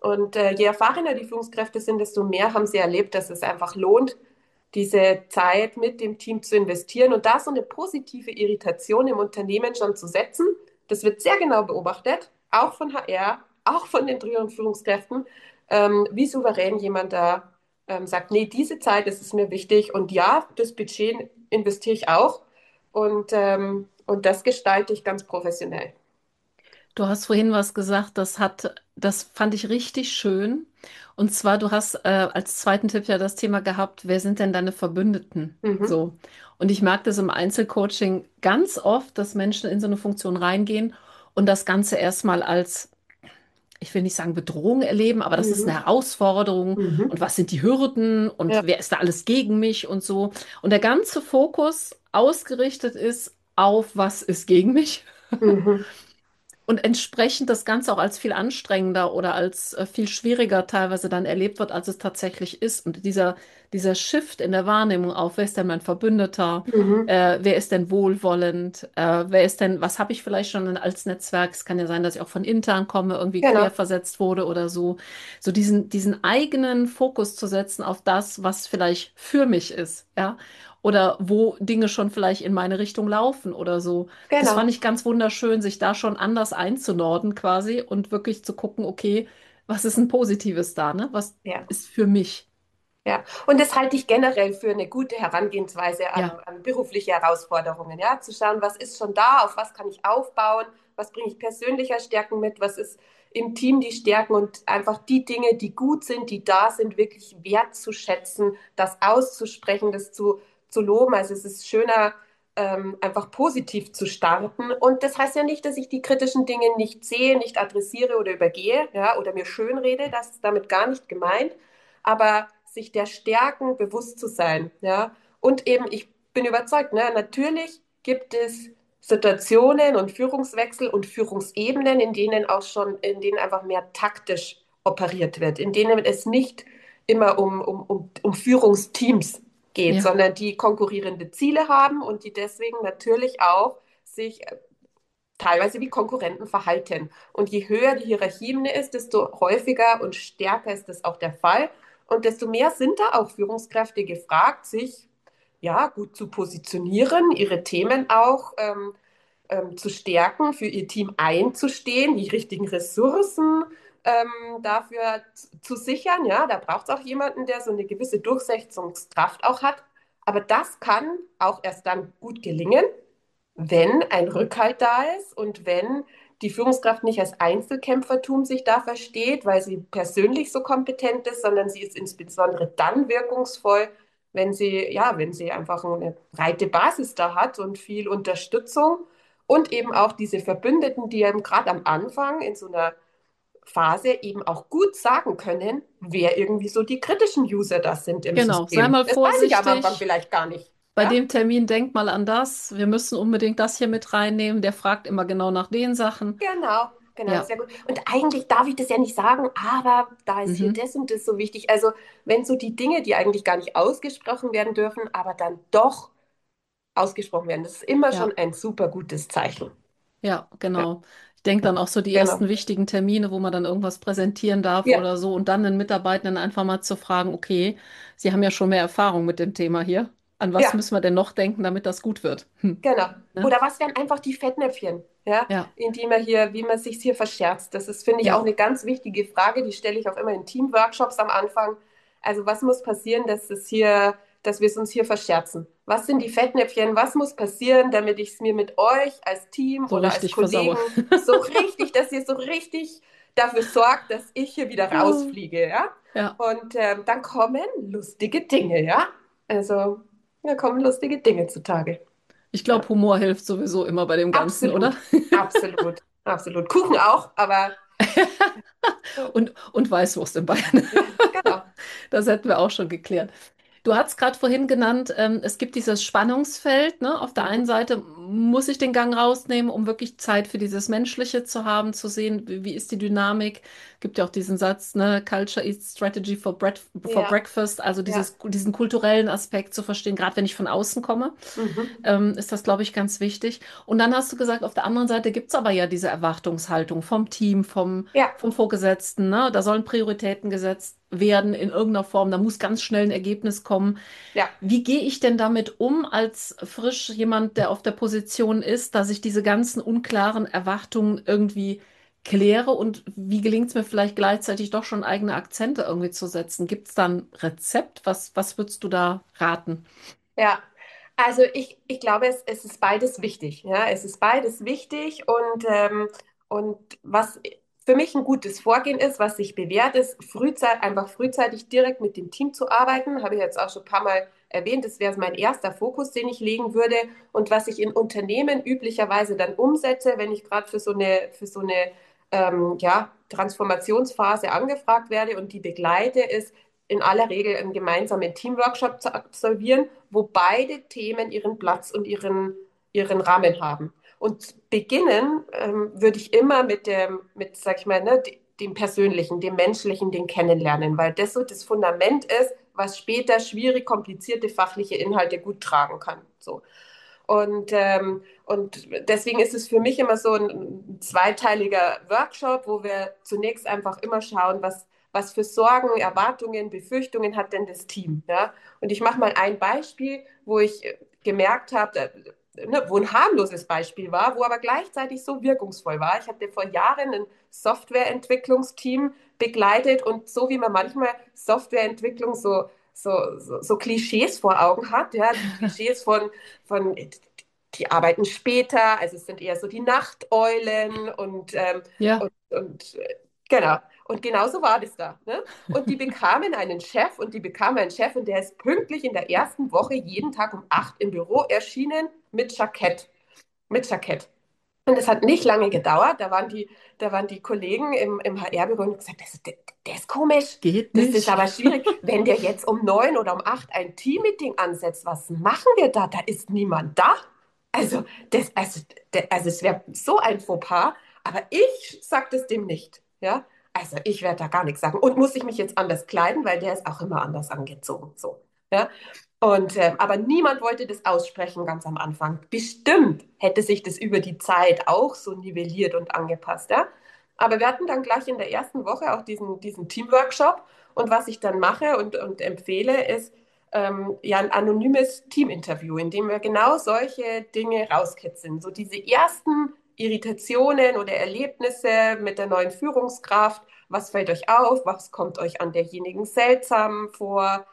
Und je erfahrener die Führungskräfte sind, desto mehr haben sie erlebt, dass es einfach lohnt, diese Zeit mit dem Team zu investieren und da so eine positive Irritation im Unternehmen schon zu setzen. Das wird sehr genau beobachtet, auch von HR, auch von den früheren Führungskräften, wie souverän jemand da sagt, nee, diese Zeit, das ist mir wichtig und ja, das Budget investiere ich auch und das gestalte ich ganz professionell. Du hast vorhin was gesagt, das fand ich richtig schön. Und zwar, du hast als zweiten Tipp ja das Thema gehabt, wer sind denn deine Verbündeten? Mhm. So. Und ich merke das im Einzelcoaching ganz oft, dass Menschen in so eine Funktion reingehen und das Ganze erstmal als, ich will nicht sagen Bedrohung erleben, aber das ist eine Mhm. Herausforderung. Und Mhm. was sind die Hürden und Ja. wer ist da alles gegen mich und so. Und der ganze Fokus ausgerichtet ist auf, was ist gegen mich? Mhm. Und entsprechend das Ganze auch als viel anstrengender oder als viel schwieriger teilweise dann erlebt wird, als es tatsächlich ist. Und dieser Shift in der Wahrnehmung auf, wer ist denn mein Verbündeter, Mhm. wer ist denn wohlwollend, wer ist denn, was habe ich vielleicht schon als Netzwerk? Es kann ja sein, dass ich auch von intern komme, irgendwie Genau. querversetzt wurde oder so. So diesen eigenen Fokus zu setzen auf das, was vielleicht für mich ist, ja. Oder wo Dinge schon vielleicht in meine Richtung laufen oder so. Das fand Genau. ich ganz wunderschön, sich da schon anders einzunorden quasi und wirklich zu gucken, okay, was ist ein Positives da, ne? Was Ja. ist für mich? Ja, und das halte ich generell für eine gute Herangehensweise Ja, an berufliche Herausforderungen, ja, zu schauen, was ist schon da, auf was kann ich aufbauen, was bringe ich persönlicher Stärken mit, was ist im Team die Stärken und einfach die Dinge, die gut sind, die da sind, wirklich wertzuschätzen, das auszusprechen, zu loben. Also es ist schöner, einfach positiv zu starten. Und das heißt ja nicht, dass ich die kritischen Dinge nicht sehe, nicht adressiere oder übergehe, ja, oder mir schönrede, das ist damit gar nicht gemeint, aber sich der Stärken bewusst zu sein, ja. Und eben, ich bin überzeugt, ne, natürlich gibt es Situationen und Führungswechsel und Führungsebenen, in denen einfach mehr taktisch operiert wird, in denen es nicht immer um Führungsteams geht, ja, sondern die konkurrierende Ziele haben und die deswegen natürlich auch sich teilweise wie Konkurrenten verhalten. Und je höher die Hierarchieebene ist, desto häufiger und stärker ist das auch der Fall. Und desto mehr sind da auch Führungskräfte gefragt, sich ja gut zu positionieren, ihre Themen auch zu stärken, für ihr Team einzustehen, die richtigen Ressourcen dafür zu sichern. Ja, da braucht es auch jemanden, der so eine gewisse Durchsetzungskraft auch hat. Aber das kann auch erst dann gut gelingen, wenn ein Rückhalt da ist und wenn die Führungskraft nicht als Einzelkämpfertum sich da versteht, weil sie persönlich so kompetent ist, sondern sie ist insbesondere dann wirkungsvoll, wenn sie einfach eine breite Basis da hat und viel Unterstützung und eben auch diese Verbündeten, die eben gerade am Anfang in so einer Phase eben auch gut sagen können, wer irgendwie so die kritischen User das sind im genau. Sei System. mal Das weiß ich am Anfang vorsichtig. vielleicht gar nicht. Bei Ja? dem Termin denk mal an das. Wir müssen unbedingt das hier mit reinnehmen. Der fragt immer genau nach den Sachen. Genau, genau, Ja, sehr gut. Und eigentlich darf ich das ja nicht sagen, aber da ist hier mhm. das und das so wichtig. Also, wenn so die Dinge, die eigentlich gar nicht ausgesprochen werden dürfen, aber dann doch ausgesprochen werden, das ist immer Ja. schon ein super gutes Zeichen. Ja, Ja, genau. Ich denke dann auch so die genau. ersten wichtigen Termine, wo man dann irgendwas präsentieren darf Ja, oder so und dann den Mitarbeitenden einfach mal zu fragen, okay, Sie haben ja schon mehr Erfahrung mit dem Thema hier. An was ja, müssen wir denn noch denken, damit das gut wird? genau. Ne? Oder was wären einfach die Fettnäpfchen, ja, Ja, in die man hier, wie man sich hier verscherzt? Das ist, finde ich, auch ja, eine ganz wichtige Frage, die stelle ich auch immer in Teamworkshops am Anfang. Also, was muss passieren, dass wir es uns hier verscherzen? Was sind die Fettnäpfchen? Was muss passieren, damit ich es mir mit euch als Team so oder als richtig versaue. Kollegen so richtig, dass ihr so richtig dafür sorgt, dass ich hier wieder rausfliege, ja? Ja, Und dann kommen lustige Dinge, ja? Also, da kommen lustige Dinge zutage. ich Ja. glaube, Humor hilft sowieso immer bei dem Ganzen, oder? Absolut, absolut, absolut. Kuchen auch, aber Und Weißwurst in Bayern. genau. Das hätten wir auch schon geklärt. Du hast gerade vorhin genannt, es gibt dieses Spannungsfeld, ne? Auf der einen Mhm. Seite muss ich den Gang rausnehmen, um wirklich Zeit für dieses Menschliche zu haben, zu sehen, wie ist die Dynamik. Gibt ja auch diesen Satz, ne, Culture eats strategy for Ja, breakfast, also ja. diesen kulturellen Aspekt zu verstehen, gerade wenn ich von außen komme, Mhm. ist das, glaube ich, ganz wichtig. Und dann hast du gesagt, auf der anderen Seite gibt es aber ja diese Erwartungshaltung vom Team, Ja, vom Vorgesetzten, ne? Da sollen Prioritäten gesetzt werden in irgendeiner Form, da muss ganz schnell ein Ergebnis kommen. ja. Wie gehe ich denn damit um als frisch jemand, der auf der Position ist, dass ich diese ganzen unklaren Erwartungen irgendwie kläre und wie gelingt es mir vielleicht gleichzeitig doch schon eigene Akzente irgendwie zu setzen? Gibt es da ein Rezept? Was würdest du da raten? Ja, also ich glaube, es ist beides wichtig. Ja, es ist beides wichtig und was für mich ein gutes Vorgehen ist, was sich bewährt ist, einfach frühzeitig direkt mit dem Team zu arbeiten, habe ich jetzt auch schon ein paar Mal erwähnt. Das wäre mein erster Fokus, den ich legen würde. Und was ich in Unternehmen üblicherweise dann umsetze, wenn ich gerade für so eine ja, Transformationsphase angefragt werde und die begleite, ist in aller Regel einen gemeinsamen Teamworkshop zu absolvieren, wo beide Themen ihren Platz und ihren Rahmen haben. Und beginnen würde ich immer sag ich mal, ne, dem Persönlichen, dem Menschlichen, dem Kennenlernen, weil das so das Fundament ist, was später schwierig, komplizierte fachliche Inhalte gut tragen kann. So. Und deswegen ist es für mich immer so ein zweiteiliger Workshop, wo wir zunächst einfach immer schauen, was für Sorgen, Erwartungen, Befürchtungen hat denn das Team. Ja? Und ich mache mal ein Beispiel, wo ich gemerkt habe, ne, wo ein harmloses Beispiel war, wo aber gleichzeitig so wirkungsvoll war. Ich hatte vor Jahren ein Softwareentwicklungsteam begleitet und so wie man manchmal Softwareentwicklung so Klischees vor Augen hat, ja, die Klischees von die arbeiten später, also es sind eher so die Nachteulen Ja, genau. Und genauso war das da. Ne? Und die bekamen einen Chef und die bekamen einen Chef und der ist pünktlich in der ersten Woche jeden Tag um 8 im Büro erschienen mit Jackett. Mit Jackett. Und es hat nicht lange gedauert. Da waren die Kollegen im HR-Büro und haben gesagt, der ist komisch. geht Das ist nicht. aber schwierig. Wenn der jetzt um 9 oder um 8 ein Teammeeting ansetzt, was machen wir da? Da ist niemand da. Also, also es wäre so ein Fauxpas, aber ich sage das dem nicht. Ja? Also ich werde da gar nichts sagen. Und muss ich mich jetzt anders kleiden, weil der ist auch immer anders angezogen. So. Ja? Aber niemand wollte das aussprechen ganz am Anfang. Bestimmt hätte sich das über die Zeit auch so nivelliert und angepasst, ja. Aber wir hatten dann gleich in der ersten Woche auch diesen Teamworkshop. Und was ich dann mache und empfehle, ist ja ein anonymes Teaminterview, in dem wir genau solche Dinge rauskitzeln. So diese ersten Irritationen oder Erlebnisse mit der neuen Führungskraft. Was fällt euch auf? Was kommt euch an derjenigen seltsam vor?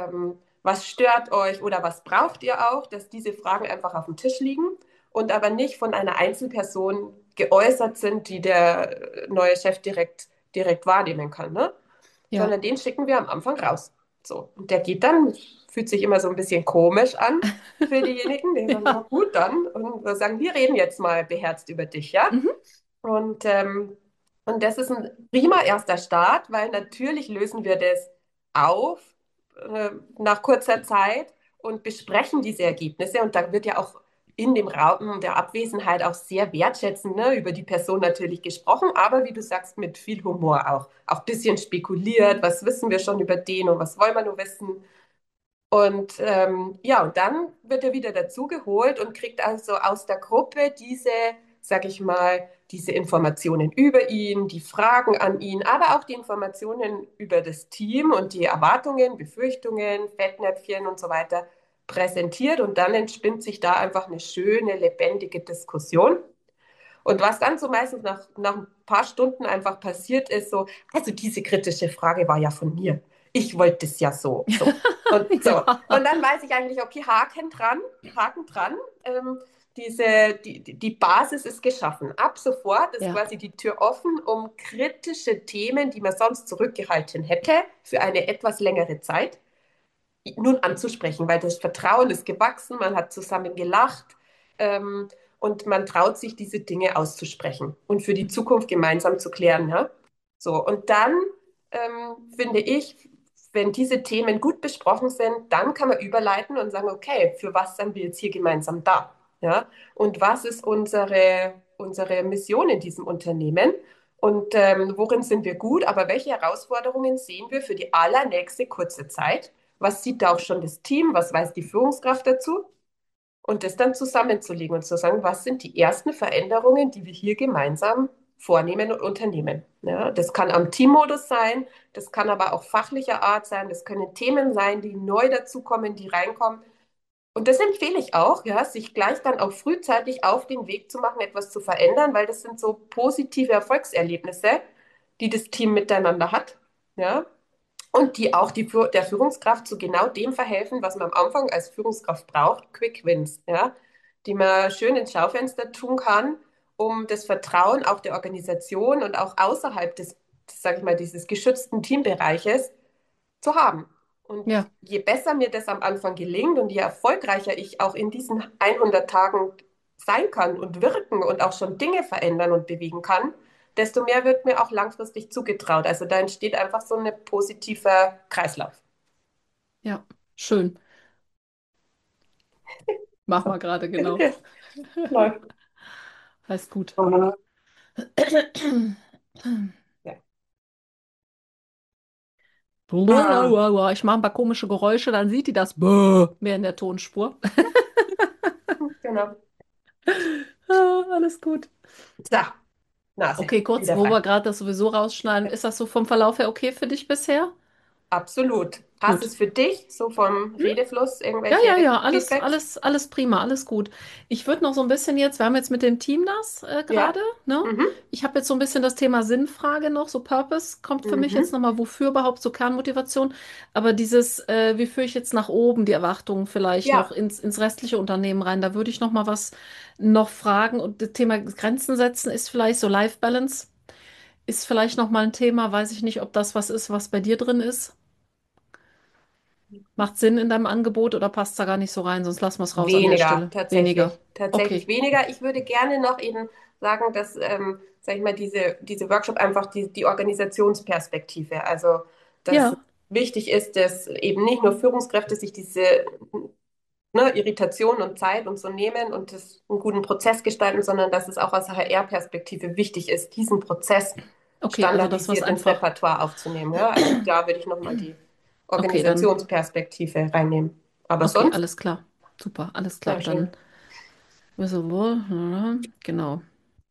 Was stört euch oder was braucht ihr auch, dass diese Fragen einfach auf dem Tisch liegen und aber nicht von einer Einzelperson geäußert sind, die der neue Chef direkt wahrnehmen kann, ne? Ja. Sondern den schicken wir am Anfang raus. So. Und der geht dann, fühlt sich immer so ein bisschen komisch an für diejenigen, die sagen, ja Ja. gut, dann. Und wir sagen, wir reden jetzt mal beherzt über dich, ja? Mhm. Und, ähm, und das ist ein prima erster Start, weil natürlich lösen wir das auf nach kurzer Zeit und besprechen diese Ergebnisse. Und da wird ja auch in dem Raum der Abwesenheit auch sehr wertschätzend, ne, über die Person natürlich gesprochen, aber wie du sagst, mit viel Humor auch. Auch ein bisschen spekuliert, was wissen wir schon über den und was wollen wir nur wissen. Ja, und dann wird er wieder dazugeholt und kriegt also aus der Gruppe sag ich mal, diese Informationen über ihn, die Fragen an ihn, aber auch die Informationen über das Team und die Erwartungen, Befürchtungen, Fettnäpfchen und so weiter präsentiert. Und dann entspinnt sich da einfach eine schöne, lebendige Diskussion. Und was dann so meistens nach ein paar Stunden einfach passiert ist, so, also diese kritische Frage war ja von mir. Ich wollte es ja so. Und so. Und Ja. dann weiß ich eigentlich, okay, Haken dran. Die Basis ist geschaffen. Ab sofort ist Ja. quasi die Tür offen, um kritische Themen, die man sonst zurückgehalten hätte, für eine etwas längere Zeit, nun anzusprechen, weil das Vertrauen ist gewachsen, man hat zusammen gelacht ähm, und man traut sich, diese Dinge auszusprechen und für die Zukunft gemeinsam zu klären. Ja? So, und dann finde ich, wenn diese Themen gut besprochen sind, dann kann man überleiten und sagen, okay, für was sind wir jetzt hier gemeinsam da? Ja? Und was ist unsere Mission in diesem Unternehmen? Und worin sind wir gut? Aber welche Herausforderungen sehen wir für die allernächste kurze Zeit? Was sieht da auch schon das Team? Was weiß die Führungskraft dazu? Und das dann zusammenzulegen und zu sagen, was sind die ersten Veränderungen, die wir hier gemeinsam vornehmen und unternehmen. Ja, das kann am Teammodus sein, das kann aber auch fachlicher Art sein, das können Themen sein, die neu dazukommen, die reinkommen. Und das empfehle ich auch, ja, sich gleich dann auch frühzeitig auf den Weg zu machen, etwas zu verändern, weil das sind so positive Erfolgserlebnisse, die das Team miteinander hat. Ja, und die auch der Führungskraft zu genau dem verhelfen, was man am Anfang als Führungskraft braucht, Quick Wins, ja, die man schön ins Schaufenster tun kann, um das Vertrauen auch der Organisation und auch außerhalb sag ich mal, dieses geschützten Teambereiches zu haben. Und Ja, je besser mir das am Anfang gelingt und je erfolgreicher ich auch in diesen 100 Tagen sein kann und wirken und auch schon Dinge verändern und bewegen kann, desto mehr wird mir auch langfristig zugetraut. Also da entsteht einfach so ein positiver Kreislauf. ja, schön. Mach So. mal gerade, genau. Ja, läuft. Heißt gut. Mhm. Ja. Ah, Ich mache ein paar komische Geräusche, dann sieht die das mehr in der Tonspur. genau. Ah, alles gut. So, Nase, Okay, kurz, wieder wo wir frei. gerade das sowieso rausschneiden, ist das so vom Verlauf her okay für dich bisher? Absolut. Passt Gut. es für dich, so vom Redefluss, Ja, irgendwelche ja, ja, alles, Feedbacks? alles, alles prima, alles gut. Ich würde noch so ein bisschen jetzt, wir haben jetzt mit dem Team das Ja. gerade, ne? Mhm. Ich habe jetzt so ein bisschen das Thema Sinnfrage noch, so Purpose kommt für mich jetzt Mhm. nochmal, wofür überhaupt so Kernmotivation. Aber dieses, wie führe ich jetzt nach oben die Erwartungen vielleicht noch Ja. ins restliche Unternehmen rein, da würde ich noch mal was noch fragen. Und das Thema Grenzen setzen ist vielleicht so Life Balance, ist vielleicht noch mal ein Thema, weiß ich nicht, ob das was ist, was bei dir drin ist. Macht Sinn in deinem Angebot oder passt da gar nicht so rein? Sonst lassen wir es raus an der Weniger, Stelle. Weniger. tatsächlich. Tatsächlich Okay. weniger. Ich würde gerne noch eben sagen, dass, sag ich mal, diese Workshop einfach die Organisationsperspektive, also dass es Ja, wichtig ist, dass eben nicht nur Führungskräfte sich diese Irritation und Zeit und so nehmen und das einen guten Prozess gestalten, sondern dass es auch aus HR-Perspektive wichtig ist, diesen Prozess okay, also das, was standardisiert ins einfach. Repertoire aufzunehmen. Ja? Also da würde ich nochmal die Okay, dann. Organisationsperspektive reinnehmen. Aber Okay, sonst, alles klar. Super, alles klar. sehr Dann schön. wissen wir, genau.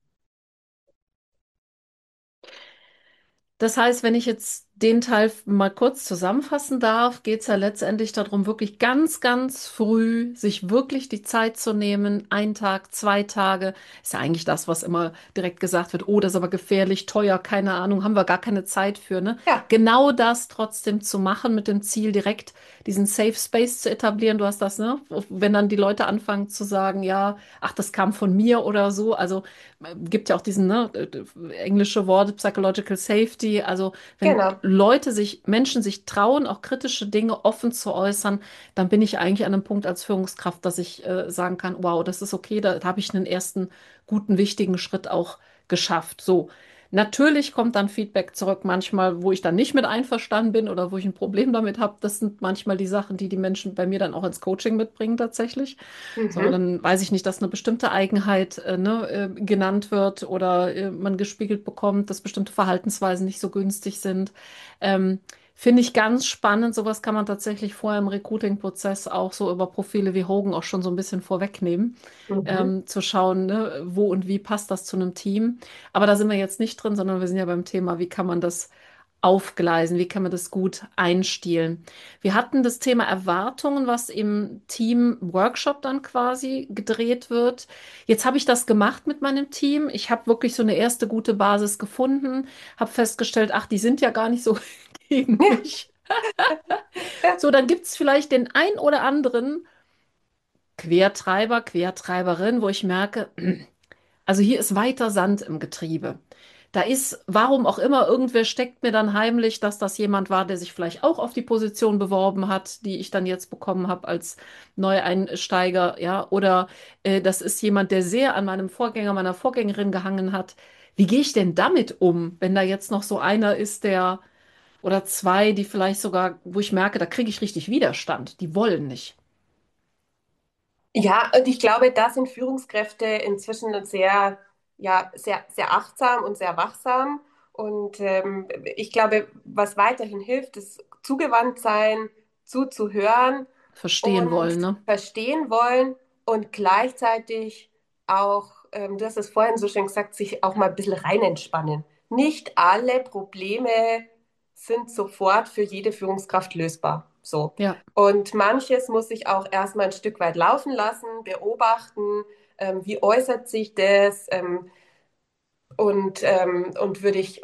Das heißt, wenn ich jetzt den Teil mal kurz zusammenfassen darf, geht es ja letztendlich darum, wirklich ganz, ganz früh sich wirklich die Zeit zu nehmen. Ein Tag, 2 Tage. Ist ja eigentlich das, was immer direkt gesagt wird. Oh, das ist aber gefährlich, teuer, keine Ahnung, haben wir gar keine Zeit für, ne? Ja, Genau das trotzdem zu machen mit dem Ziel, direkt diesen Safe Space zu etablieren. Du hast das, ne? Wenn dann die Leute anfangen zu sagen, ja, ach, das kam von mir oder so. Also gibt ja auch diesen, ne, englische Wort Psychological Safety. Also wenn genau. Menschen sich trauen, auch kritische Dinge offen zu äußern, dann bin ich eigentlich an einem Punkt als Führungskraft, dass ich sagen kann, wow, das ist okay, da habe ich einen ersten guten, wichtigen Schritt auch geschafft. So. Natürlich kommt dann Feedback zurück, manchmal, wo ich dann nicht mit einverstanden bin oder wo ich ein Problem damit habe. Das sind manchmal die Sachen, die die Menschen bei mir dann auch ins Coaching mitbringen tatsächlich. So, Mhm. dann weiß ich nicht, dass eine bestimmte Eigenheit genannt wird oder man gespiegelt bekommt, dass bestimmte Verhaltensweisen nicht so günstig sind. Ähm, Finde ich ganz spannend. Sowas kann man tatsächlich vorher im Recruiting-Prozess auch so über Profile wie Hogan auch schon so ein bisschen vorwegnehmen, Mhm. zu schauen, ne, wo und wie passt das zu einem Team. Aber da sind wir jetzt nicht drin, sondern wir sind ja beim Thema, wie kann man das aufgleisen, wie kann man das gut einstielen. Wir hatten das Thema Erwartungen, was im Team-Workshop dann quasi gedreht wird. Jetzt habe ich das gemacht mit meinem Team. Ich habe wirklich so eine erste gute Basis gefunden, habe festgestellt, ach, die sind ja gar nicht so gegen Ja, mich. ja, So, dann gibt es vielleicht den ein oder anderen Quertreiber, Quertreiberin, wo ich merke, also hier ist weiter Sand im Getriebe. Da ist, warum auch immer, irgendwer steckt mir dann heimlich, dass das jemand war, der sich vielleicht auch auf die Position beworben hat, die ich dann jetzt bekommen habe als Neueinsteiger, ja, oder das ist jemand, der sehr an meinem Vorgänger, meiner Vorgängerin gehangen hat. Wie gehe ich denn damit um, wenn da jetzt noch so einer ist, der oder zwei, die vielleicht sogar, wo ich merke, da kriege ich richtig Widerstand, die wollen nicht. Ja, und ich glaube, da sind Führungskräfte inzwischen sehr, ja, sehr achtsam und sehr wachsam. Und ich glaube, was weiterhin hilft, ist zugewandt sein, zuzuhören Verstehen und wollen, ne? verstehen wollen und gleichzeitig auch, du hast es vorhin so schön gesagt, sich auch mal ein bisschen rein entspannen. Nicht alle Probleme sind sofort für jede Führungskraft lösbar. So. Ja, Und manches muss ich auch erstmal ein Stück weit laufen lassen, beobachten, wie äußert sich das, und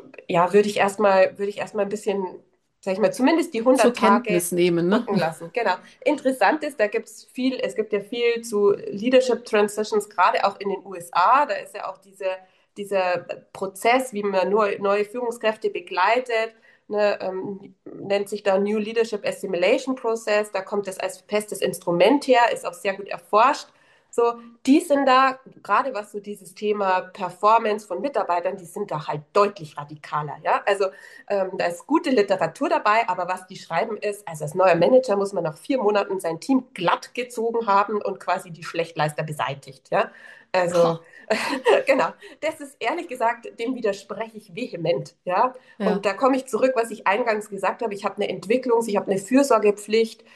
würde ich erstmal ein bisschen, sag ich mal, zumindest die zur 100 Tage Kenntnis nehmen, ne? drücken lassen. Genau. Interessant ist, es gibt ja viel zu Leadership Transitions, gerade auch in den USA. Da ist ja auch dieser Prozess, wie man nur neue Führungskräfte begleitet, ne, nennt sich da New Leadership Assimilation Process. Da kommt es als festes Instrument her, ist auch sehr gut erforscht. So, die sind da, gerade was so dieses Thema Performance von Mitarbeitern, die sind da halt deutlich radikaler. Ja? Also da ist gute Literatur dabei, aber was die schreiben ist, also als neuer Manager muss man nach 4 Monaten sein Team glatt gezogen haben und quasi die Schlechtleister beseitigt. Ja? Also Ha, genau, das ist ehrlich gesagt, dem widerspreche ich vehement. Ja? Und ja, da komme ich zurück, was ich eingangs gesagt habe. Ich habe eine ich habe eine Fürsorgepflicht.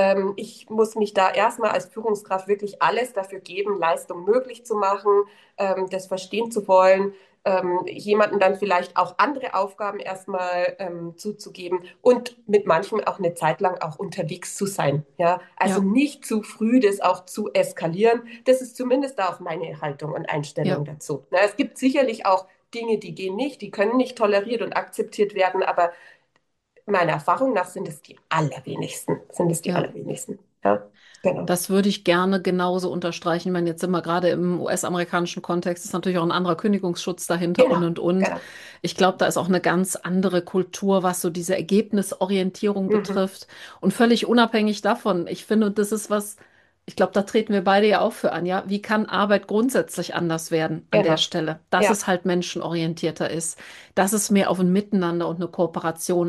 Ich muss mich da erstmal als Führungskraft wirklich alles dafür geben, Leistung möglich zu machen, das verstehen zu wollen, jemanden dann vielleicht auch andere Aufgaben erstmal zuzugeben und mit manchem auch eine Zeit lang auch unterwegs zu sein. Ja? Also ja, nicht zu früh das auch zu eskalieren. Das ist zumindest auch meine Haltung und Einstellung ja. dazu. Na, es gibt sicherlich auch Dinge, die gehen nicht, die können nicht toleriert und akzeptiert werden, aber meiner Erfahrung nach sind es die allerwenigsten. Sind es die Ja. allerwenigsten. Ja, genau. Das würde ich gerne genauso unterstreichen. Ich meine, jetzt sind wir gerade im US-amerikanischen Kontext, ist natürlich auch ein anderer Kündigungsschutz dahinter Genau, und. genau. Ich glaube, da ist auch eine ganz andere Kultur, was so diese Ergebnisorientierung Mhm. betrifft. Und völlig unabhängig davon, ich finde, und das ist was, ich glaube, da treten wir beide ja auch für an, ja. Wie kann Arbeit grundsätzlich anders werden an der Genau. Stelle? Dass Ja, es halt menschenorientierter ist, dass es mehr auf ein Miteinander und eine Kooperation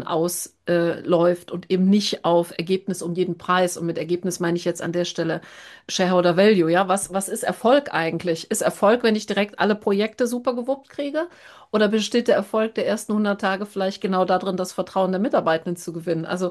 ausläuft und eben nicht auf Ergebnis um jeden Preis. Und mit Ergebnis meine ich jetzt an der Stelle Shareholder Value, ja. Was ist Erfolg eigentlich? Ist Erfolg, wenn ich direkt alle Projekte super gewuppt kriege? Oder besteht der Erfolg der ersten 100 Tage vielleicht genau darin, das Vertrauen der Mitarbeitenden zu gewinnen? Also,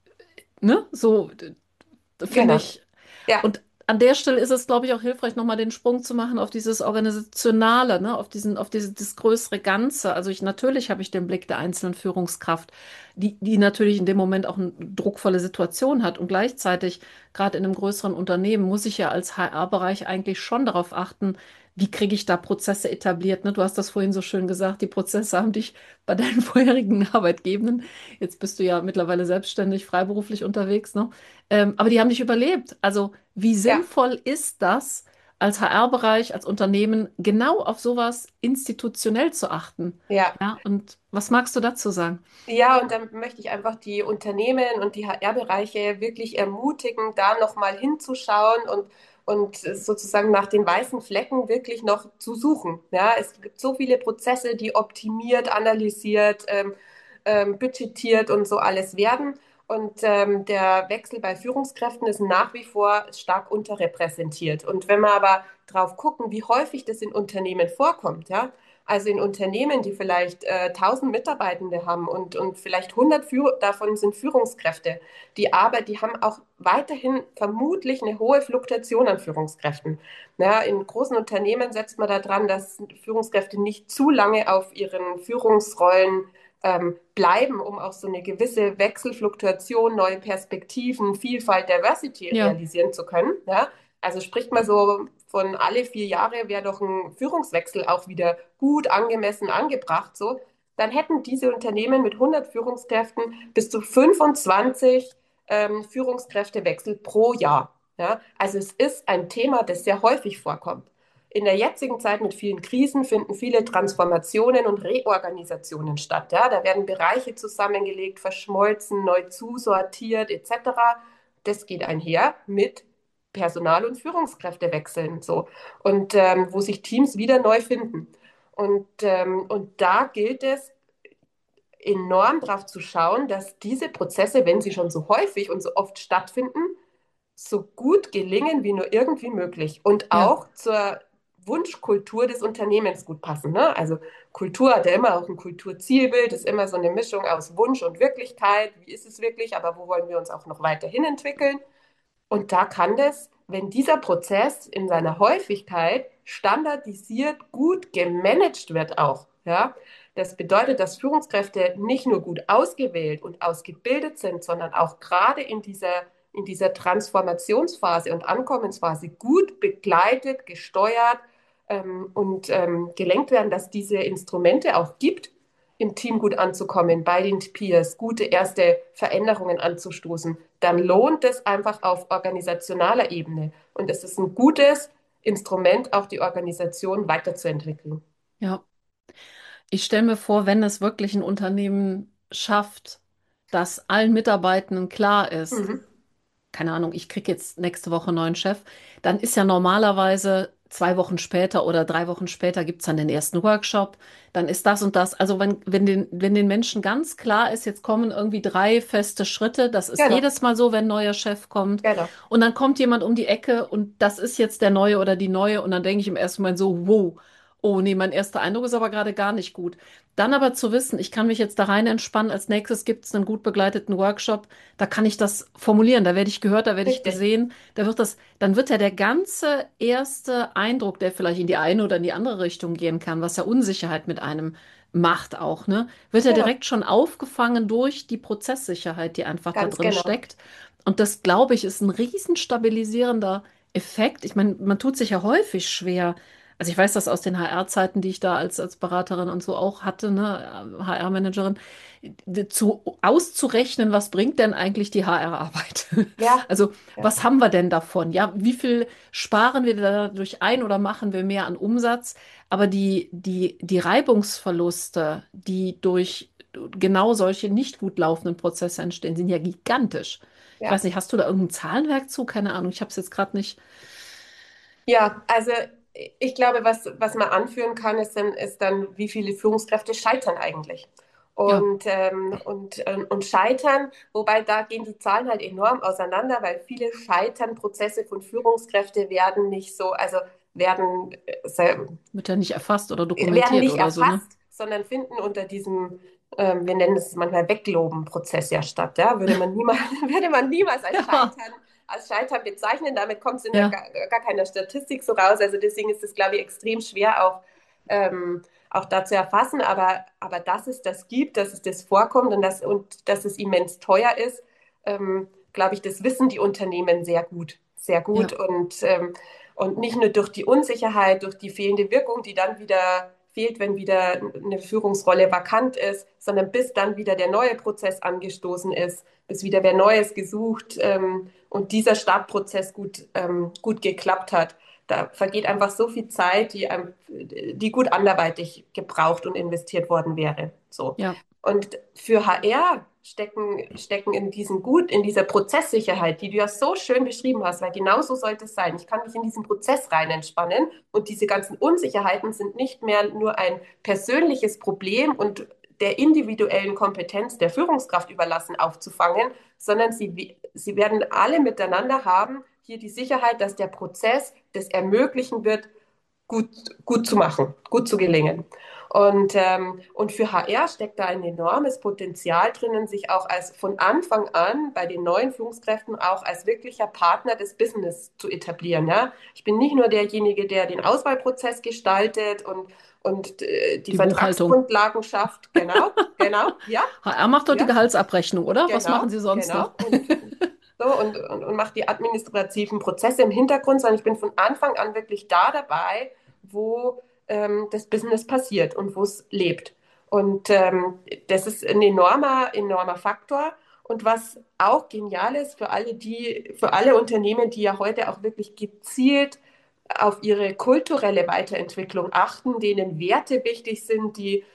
ne, so finde genau. ich. Ja, Und an der Stelle ist es, glaube ich, auch hilfreich, nochmal den Sprung zu machen auf dieses Organisationale, ne, auf das größere Ganze. Also natürlich habe ich den Blick der einzelnen Führungskraft, die natürlich in dem Moment auch eine druckvolle Situation hat. Und gleichzeitig, gerade in einem größeren Unternehmen, muss ich ja als HR-Bereich eigentlich schon darauf achten, wie kriege ich da Prozesse etabliert. Ne? Du hast das vorhin so schön gesagt, die Prozesse haben dich bei deinen vorherigen Arbeitgebenden. Jetzt bist du ja mittlerweile selbstständig, freiberuflich unterwegs, ne? Aber die haben dich überlebt. Also wie ja, sinnvoll ist das, als HR-Bereich, als Unternehmen genau auf sowas institutionell zu achten? ja. Ja, und was magst du dazu sagen? Ja, und dann möchte ich einfach die Unternehmen und die HR-Bereiche wirklich ermutigen, da nochmal hinzuschauen und sozusagen nach den weißen Flecken wirklich noch zu suchen. Ja, es gibt so viele Prozesse, die optimiert, analysiert, budgetiert und so alles werden. Und der Wechsel bei Führungskräften ist nach wie vor stark unterrepräsentiert. Und wenn wir aber drauf gucken, wie häufig das in Unternehmen vorkommt, ja, also in Unternehmen, die vielleicht 1000 Mitarbeitende haben und vielleicht 100 davon sind Führungskräfte. Die haben auch weiterhin vermutlich eine hohe Fluktuation an Führungskräften. Ja, in großen Unternehmen setzt man daran, dass Führungskräfte nicht zu lange auf ihren Führungsrollen bleiben, um auch so eine gewisse Wechselfluktuation, neue Perspektiven, Vielfalt, Diversity Ja, realisieren zu können. Ja? Also spricht man so von alle 4 Jahre wäre doch ein Führungswechsel auch wieder gut angemessen angebracht. So, dann hätten diese Unternehmen mit 100 Führungskräften bis zu 25 Führungskräftewechsel pro Jahr. Ja? Also es ist ein Thema, das sehr häufig vorkommt. In der jetzigen Zeit mit vielen Krisen finden viele Transformationen und Reorganisationen statt. Ja? Da werden Bereiche zusammengelegt, verschmolzen, neu zusortiert etc. Das geht einher mit Personal- und Führungskräftewechseln so und wo sich Teams wieder neu finden. Und da gilt es enorm darauf zu schauen, dass diese Prozesse, wenn sie schon so häufig und so oft stattfinden, so gut gelingen wie nur irgendwie möglich und Ja, auch zur Wunschkultur des Unternehmens gut passen. Ne? Also Kultur hat ja immer auch ein Kulturzielbild, ist immer so eine Mischung aus Wunsch und Wirklichkeit. Wie ist es wirklich, aber wo wollen wir uns auch noch weiterhin entwickeln? Und da kann das, wenn dieser Prozess in seiner Häufigkeit standardisiert gut gemanagt wird auch, ja, das bedeutet, dass Führungskräfte nicht nur gut ausgewählt und ausgebildet sind, sondern auch gerade in dieser Transformationsphase und Ankommensphase gut begleitet, gesteuert gelenkt werden, dass diese Instrumente auch gibt, im Team gut anzukommen, bei den Peers, gute erste Veränderungen anzustoßen, dann lohnt es einfach auf organisationaler Ebene. Und es ist ein gutes Instrument, auch die Organisation weiterzuentwickeln. ja. Ich stelle mir vor, wenn es wirklich ein Unternehmen schafft, dass allen Mitarbeitenden klar ist, Mhm. keine Ahnung, ich kriege jetzt nächste Woche einen neuen Chef, dann ist ja normalerweise 2 Wochen später oder 3 Wochen später gibt es dann den ersten Workshop, dann ist das und das. Also wenn den Menschen ganz klar ist, jetzt kommen irgendwie 3 feste Schritte, das ist Genau, jedes Mal so, wenn ein neuer Chef kommt genau. und dann kommt jemand um die Ecke und das ist jetzt der Neue oder die Neue und dann denke ich im ersten Moment so, wow, oh nee, mein erster Eindruck ist aber gerade gar nicht gut. Dann aber zu wissen, ich kann mich jetzt da rein entspannen, als nächstes gibt es einen gut begleiteten Workshop, da kann ich das formulieren, da werde ich gehört, da werde ich Richtig. gesehen, dann wird ja der ganze erste Eindruck, der vielleicht in die eine oder in die andere Richtung gehen kann, was ja Unsicherheit mit einem macht auch, ne, wird ja Genau, direkt schon aufgefangen durch die Prozesssicherheit, die einfach da ganz drin genau. steckt. Und das, glaube ich, ist ein riesen stabilisierender Effekt. Ich meine, man tut sich ja häufig schwer. Also ich weiß das aus den HR-Zeiten, die ich da als Beraterin und so auch hatte, ne, HR-Managerin auszurechnen, was bringt denn eigentlich die HR-Arbeit? Ja, Also, ja, was haben wir denn davon? Ja, wie viel sparen wir dadurch ein oder machen wir mehr an Umsatz? Aber die Reibungsverluste, die durch genau solche nicht gut laufenden Prozesse entstehen, sind ja gigantisch. Ich weiß ja. nicht, hast du da irgendein Zahlenwerk zu? Keine Ahnung, ich habe es jetzt gerade nicht. Ja, also ich glaube, was man anführen kann, ist dann, wie viele Führungskräfte scheitern eigentlich. Ja, Und scheitern, wobei da gehen die Zahlen halt enorm auseinander, weil viele scheitern, Prozesse von Führungskräfte werden nicht so, also werden, wird ja nicht erfasst oder werden dokumentiert nicht oder so, ne? erfasst, sondern finden unter diesem, wir nennen es manchmal Wegloben-Prozess ja statt. Ja? Würde man niemals Ja, als Scheitern bezeichnen. Damit kommt es in ja, gar keiner Statistik so raus. Also deswegen ist es, glaube ich, extrem schwer auch da zu erfassen. Aber dass es das gibt, dass es das vorkommt und dass es immens teuer ist, glaube ich, das wissen die Unternehmen sehr gut. Sehr gut. ja, Und nicht nur durch die Unsicherheit, durch die fehlende Wirkung, die dann wieder fehlt, wenn wieder eine Führungsrolle vakant ist, sondern bis dann wieder der neue Prozess angestoßen ist, bis wieder wer Neues gesucht und dieser Startprozess gut geklappt hat. Da vergeht einfach so viel Zeit, die gut anderweitig gebraucht und investiert worden wäre. So. ja, Und für HR stecken in dieser Prozesssicherheit, die du ja so schön beschrieben hast, weil genau so sollte es sein. Ich kann mich in diesen Prozess rein entspannen und diese ganzen Unsicherheiten sind nicht mehr nur ein persönliches Problem und der individuellen Kompetenz der Führungskraft überlassen aufzufangen, sondern sie werden alle miteinander haben hier die Sicherheit, dass der Prozess das ermöglichen wird, gut, gut zu machen, gut zu gelingen. Und für HR steckt da ein enormes Potenzial drinnen, sich auch als von Anfang an bei den neuen Führungskräften auch als wirklicher Partner des Business zu etablieren. Ja? Ich bin nicht nur derjenige, der den Auswahlprozess gestaltet und die die Buchhaltung. Vertragsgrundlagen schafft. Genau, genau, ja, HR macht doch die ja, Gehaltsabrechnung, oder? Was machen genau, Sie sonst genau. noch? Und mache die administrativen Prozesse im Hintergrund, sondern ich bin von Anfang an wirklich da dabei, wo das Business passiert und wo es lebt. Und das ist ein enormer Faktor. Und was auch genial ist für alle Unternehmen, die ja heute auch wirklich gezielt auf ihre kulturelle Weiterentwicklung achten, denen Werte wichtig sind,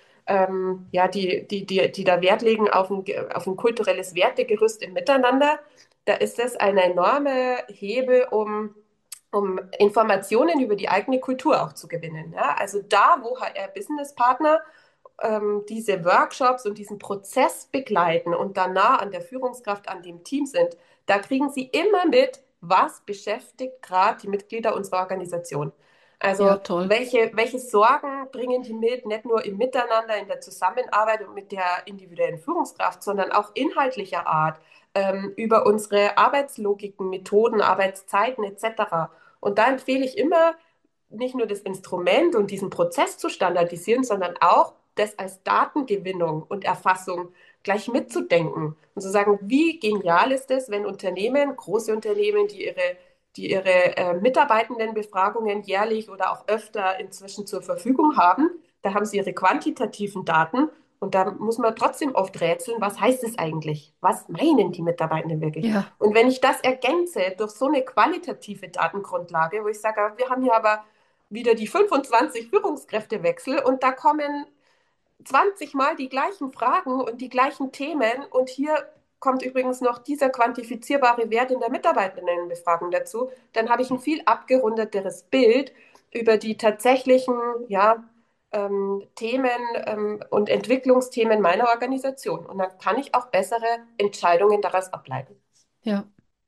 die da Wert legen auf ein kulturelles Wertegerüst im Miteinander, da ist das ein enormer Hebel, um Informationen über die eigene Kultur auch zu gewinnen. Ja? Also da, wo HR-Business-Partner diese Workshops und diesen Prozess begleiten und danach an der Führungskraft, an dem Team sind, da kriegen sie immer mit, was beschäftigt gerade die Mitglieder unserer Organisation. Ja, Also toll. welche Sorgen bringen die mit, nicht nur im Miteinander, in der Zusammenarbeit und mit der individuellen Führungskraft, sondern auch inhaltlicher Art, über unsere Arbeitslogiken, Methoden, Arbeitszeiten etc. Und da empfehle ich immer, nicht nur das Instrument und diesen Prozess zu standardisieren, sondern auch das als Datengewinnung und Erfassung gleich mitzudenken und zu sagen, wie genial ist es, wenn Unternehmen, große Unternehmen, die ihre Mitarbeitendenbefragungen jährlich oder auch öfter inzwischen zur Verfügung haben, da haben sie ihre quantitativen Daten und da muss man trotzdem oft rätseln, was heißt es eigentlich? Was meinen die Mitarbeitenden wirklich? Ja, Und wenn ich das ergänze durch so eine qualitative Datengrundlage, wo ich sage, wir haben hier aber wieder die 25 Führungskräftewechsel und da kommen 20 Mal die gleichen Fragen und die gleichen Themen und hier kommt übrigens noch dieser quantifizierbare Wert in der Mitarbeitendenbefragung dazu, dann habe ich ein viel abgerundeteres Bild über die tatsächlichen Themen und Entwicklungsthemen meiner Organisation. Und dann kann ich auch bessere Entscheidungen daraus ableiten. ja.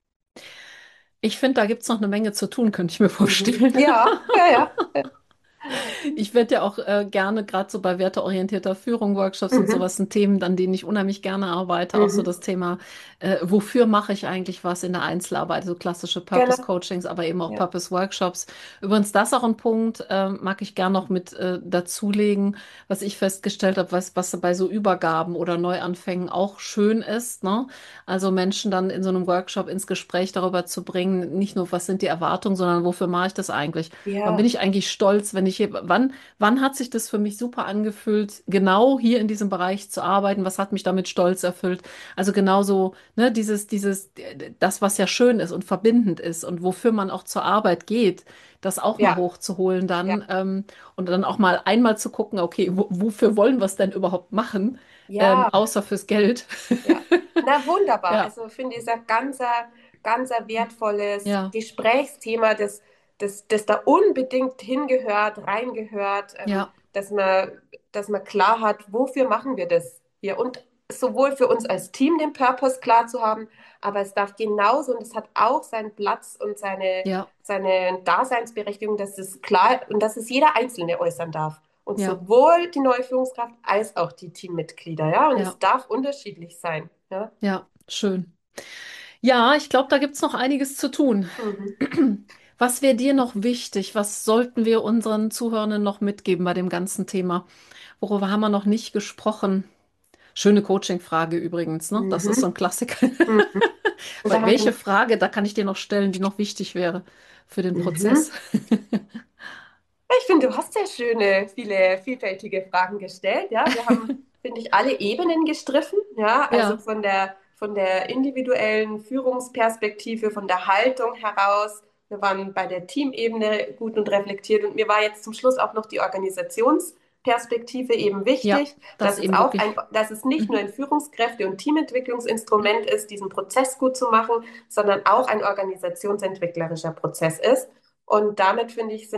Ich finde, da gibt es noch eine Menge zu tun, könnte ich mir Mhm. vorstellen. Ja, ja, ja. Ich werde ja auch gerne gerade so bei werteorientierter Führung, Workshops und Mhm. sowas, ein Themen, an denen ich unheimlich gerne arbeite. Auch so Mhm. das Thema, wofür mache ich eigentlich was in der Einzelarbeit, so klassische Purpose Genau. Coachings, aber eben auch Ja. Purpose Workshops. Übrigens, das auch ein Punkt, mag ich gern noch mit dazulegen, was ich festgestellt habe, was bei so Übergaben oder Neuanfängen auch schön ist, ne? Also Menschen dann in so einem Workshop ins Gespräch darüber zu bringen, nicht nur, was sind die Erwartungen, sondern wofür mache ich das eigentlich? Wann bin Ja. ich eigentlich stolz, wenn ich hier, wann hat sich das für mich super angefühlt, genau hier in diesem Bereich zu arbeiten? Was hat mich damit stolz erfüllt? Also genauso, ne, das, was ja schön ist und verbindend ist und wofür man auch zur Arbeit geht, das auch mal Ja. hochzuholen Ja. dann und dann auch mal einmal zu gucken, okay, wofür wollen wir es denn überhaupt machen, Ja. außer fürs Geld? Ja, na wunderbar. Ja, Also finde ich es ein ganzer wertvolles ja, Gesprächsthema, das da unbedingt hingehört, reingehört, ja, dass man klar hat, wofür machen wir das hier? Und sowohl für uns als Team den Purpose klar zu haben, aber es darf genauso, und es hat auch seinen Platz und ja, seine Daseinsberechtigung, dass es klar und dass es jeder Einzelne äußern darf. Und ja, sowohl die neue Führungskraft als auch die Teammitglieder, ja. Und ja, es darf unterschiedlich sein, ja. ja, schön. Ja, ich glaube, da gibt es noch einiges zu tun. Mhm. Was wäre dir noch wichtig? Was sollten wir unseren Zuhörenden noch mitgeben bei dem ganzen Thema? Worüber haben wir noch nicht gesprochen? Schöne Coaching-Frage übrigens, ne? Das ist so Mhm. ein Klassiker. Mhm. Und da haben Welche wir, Frage, da kann ich dir noch stellen, die noch wichtig wäre für den Prozess? mhm. Ich finde, du hast sehr schöne, viele vielfältige Fragen gestellt. Ja, wir haben, finde ich, alle Ebenen gestriffen. Ja, also Ja, von der individuellen Führungsperspektive, von der Haltung heraus. Wir waren bei der Teamebene gut und reflektiert. Und mir war jetzt zum Schluss auch noch die Organisationsperspektive eben ja, wichtig, das eben wirklich. dass es nicht nur Mhm. ein Führungskräfte- und Teamentwicklungsinstrument ist, diesen Prozess gut zu machen, sondern auch ein organisationsentwicklerischer Prozess ist. Und damit finde ich,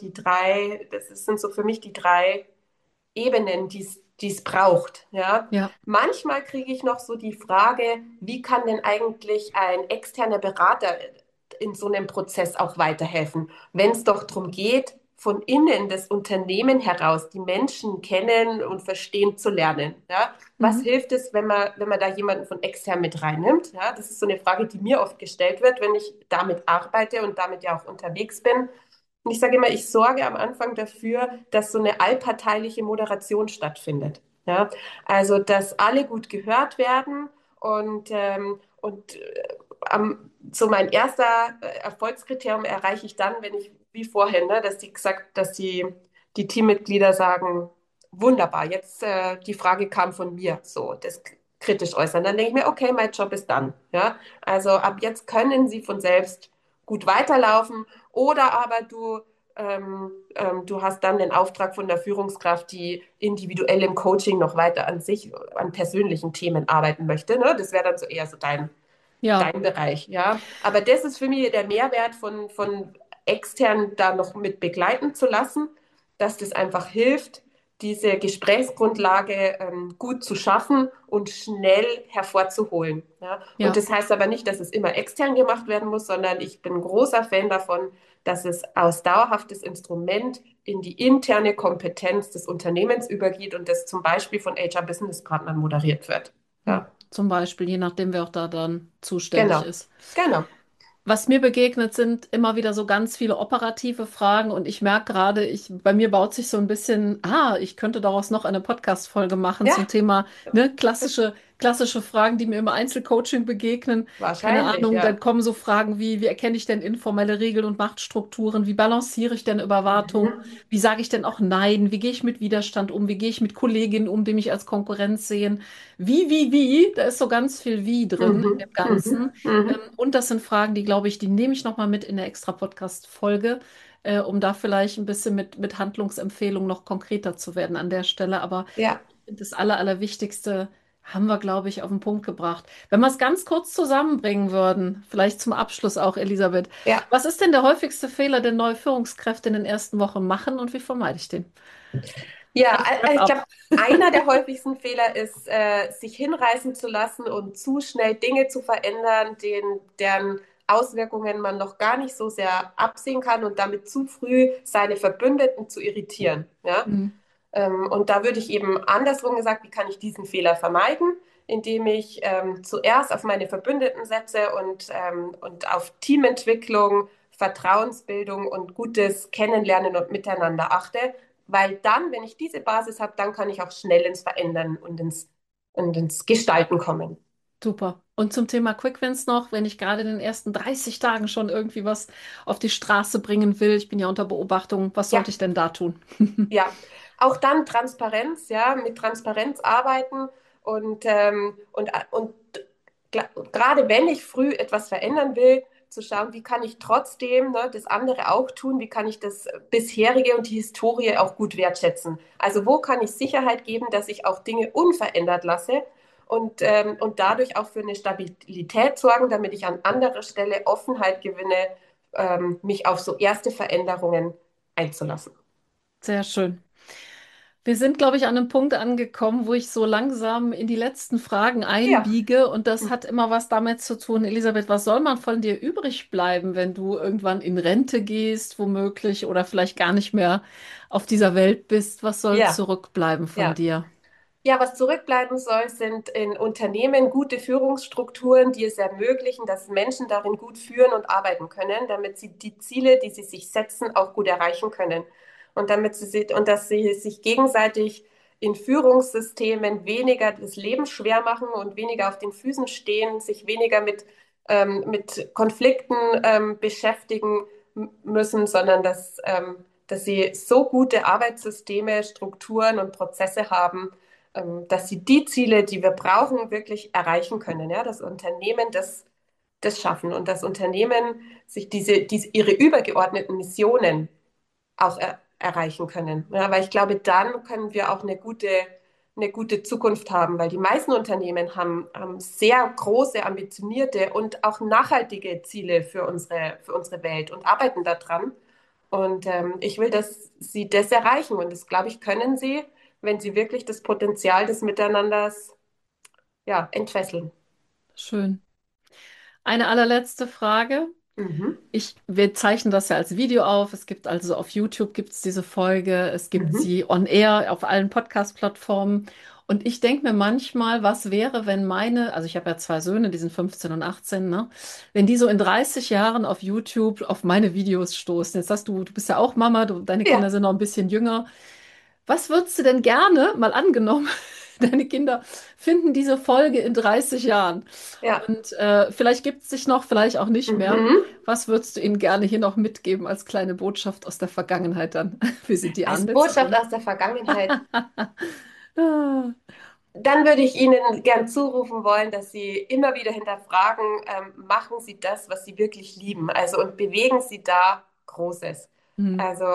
sind so für mich die drei Ebenen, die es braucht. Ja. Ja, Manchmal kriege ich noch so die Frage, wie kann denn eigentlich ein externer Berater in so einem Prozess auch weiterhelfen, wenn es doch darum geht, von innen das Unternehmen heraus die Menschen kennen und verstehen zu lernen. Ja? Was mhm. hilft es, wenn man da jemanden von extern mit reinnimmt? Ja? Das ist so eine Frage, die mir oft gestellt wird, wenn ich damit arbeite und damit ja auch unterwegs bin. Und ich sage immer, ich sorge am Anfang dafür, dass so eine allparteiliche Moderation stattfindet. Ja? Also, dass alle gut gehört werden so mein erster Erfolgskriterium erreiche ich dann, wenn ich, wie vorhin, ne, dass die Teammitglieder sagen, wunderbar, jetzt die Frage kam von mir, so, das kritisch äußern. Dann denke ich mir, okay, mein Job ist dann. Ja? Also ab jetzt können sie von selbst gut weiterlaufen oder aber du hast dann den Auftrag von der Führungskraft, die individuell im Coaching noch weiter an sich, an persönlichen Themen arbeiten möchte. Ne? Das wäre dann so eher so Ja, dein Bereich, ja. Aber das ist für mich der Mehrwert von extern da noch mit begleiten zu lassen, dass das einfach hilft, diese Gesprächsgrundlage gut zu schaffen und schnell hervorzuholen. Ja? Und Ja. das heißt aber nicht, dass es immer extern gemacht werden muss, sondern ich bin ein großer Fan davon, dass es als dauerhaftes Instrument in die interne Kompetenz des Unternehmens übergeht und das zum Beispiel von HR-Business-Partnern moderiert wird. Ja, Zum Beispiel, je nachdem, wer auch da dann zuständig genau, ist. genau. Was mir begegnet, sind immer wieder so ganz viele operative Fragen und ich merke gerade, bei mir baut sich so ein bisschen, ich könnte daraus noch eine Podcast-Folge machen zum Ja, Thema, ne, klassische Fragen, die mir im Einzelcoaching begegnen. Keine wahrscheinlich, Ahnung, dann ja. kommen so Fragen wie erkenne ich denn informelle Regeln und Machtstrukturen? Wie balanciere ich denn Überwartung? Mhm. Wie sage ich denn auch Nein? Wie gehe ich mit Widerstand um? Wie gehe ich mit Kolleginnen um, die mich als Konkurrenz sehen? Wie? Da ist so ganz viel Wie drin in dem Mhm. Ganzen. Mhm. Mhm. Und das sind Fragen, die, glaube ich, die nehme ich nochmal mit in der extra Podcast-Folge, um da vielleicht ein bisschen mit Handlungsempfehlungen noch konkreter zu werden an der Stelle. Aber Ja, ich finde, das Allerwichtigste haben wir, glaube ich, auf den Punkt gebracht. Wenn wir es ganz kurz zusammenbringen würden, vielleicht zum Abschluss auch, Elisabeth, ja. was ist denn der häufigste Fehler, den neue Führungskräfte in den ersten Wochen machen und wie vermeide ich den? Ja, Kurz, knapp ich ab. glaube, einer der häufigsten Fehler ist, sich hinreißen zu lassen und zu schnell Dinge zu verändern, deren Auswirkungen man noch gar nicht so sehr absehen kann und damit zu früh seine Verbündeten zu irritieren. Ja? Hm, Und da würde ich eben andersrum gesagt, wie kann ich diesen Fehler vermeiden, indem ich zuerst auf meine Verbündeten setze und auf Teamentwicklung, Vertrauensbildung und gutes Kennenlernen und Miteinander achte, weil dann, wenn ich diese Basis habe, dann kann ich auch schnell ins Verändern und ins Gestalten kommen. super. Und zum Thema Quick Wins noch, wenn ich gerade in den ersten 30 Tagen schon irgendwie was auf die Straße bringen will, ich bin ja unter Beobachtung, was sollte Ja, ich denn da tun? ja. Auch dann Transparenz, ja, mit Transparenz arbeiten und gerade wenn ich früh etwas verändern will, zu schauen, wie kann ich trotzdem das andere auch tun, wie kann ich das bisherige und die Historie auch gut wertschätzen. Also wo kann ich Sicherheit geben, dass ich auch Dinge unverändert lasse und dadurch auch für eine Stabilität sorgen, damit ich an anderer Stelle Offenheit gewinne, mich auf so erste Veränderungen einzulassen. Sehr schön. Wir sind, glaube ich, an einem Punkt angekommen, wo ich so langsam in die letzten Fragen Ja. einbiege. Und das hat immer was damit zu tun, Elisabeth, was soll man von dir übrig bleiben, wenn du irgendwann in Rente gehst, womöglich, oder vielleicht gar nicht mehr auf dieser Welt bist? Was soll Ja, zurückbleiben von ja. dir? Ja, was zurückbleiben soll, sind in Unternehmen gute Führungsstrukturen, die es ermöglichen, dass Menschen darin gut führen und arbeiten können, damit sie die Ziele, die sie sich setzen, auch gut erreichen können. Und dass sie sich gegenseitig in Führungssystemen weniger das Leben schwer machen und weniger auf den Füßen stehen, sich weniger mit Konflikten beschäftigen müssen, sondern dass sie so gute Arbeitssysteme, Strukturen und Prozesse haben, dass sie die Ziele, die wir brauchen, wirklich erreichen können. Ja? Das Unternehmen das schaffen und das Unternehmen sich ihre übergeordneten Missionen auch erreichen können. Ja? Weil ich glaube, dann können wir auch eine gute Zukunft haben, weil die meisten Unternehmen haben sehr große, ambitionierte und auch nachhaltige Ziele für unsere Welt und arbeiten daran. Und ich will, dass sie das erreichen. Und das, glaube ich, können sie, wenn sie wirklich das Potenzial des Miteinanders, ja, entfesseln. Schön. Eine allerletzte Frage. Mhm. Wir zeichnen das ja als Video auf. Es gibt also auf YouTube gibt es diese Folge. Es gibt Mhm. sie on air auf allen Podcast-Plattformen. Und ich denke mir manchmal, was wäre, wenn also ich habe ja zwei Söhne, die sind 15 und 18, ne? Wenn die so in 30 Jahren auf YouTube auf meine Videos stoßen. Jetzt sagst du bist ja auch Mama, deine Kinder Ja, sind noch ein bisschen jünger. Was würdest du denn gerne, mal angenommen, deine Kinder finden diese Folge in 30 Jahren ja. und vielleicht gibt es dich noch, vielleicht auch nicht mehr. Mhm. Was würdest du ihnen gerne hier noch mitgeben als kleine Botschaft aus der Vergangenheit dann? Wir sind die Als Ahnen der Botschaft Zukunft. aus der Vergangenheit. Ah, Dann würde ich Ihnen gern zurufen wollen, dass Sie immer wieder hinterfragen, machen Sie das, was Sie wirklich lieben, also und bewegen Sie da Großes. hm, Also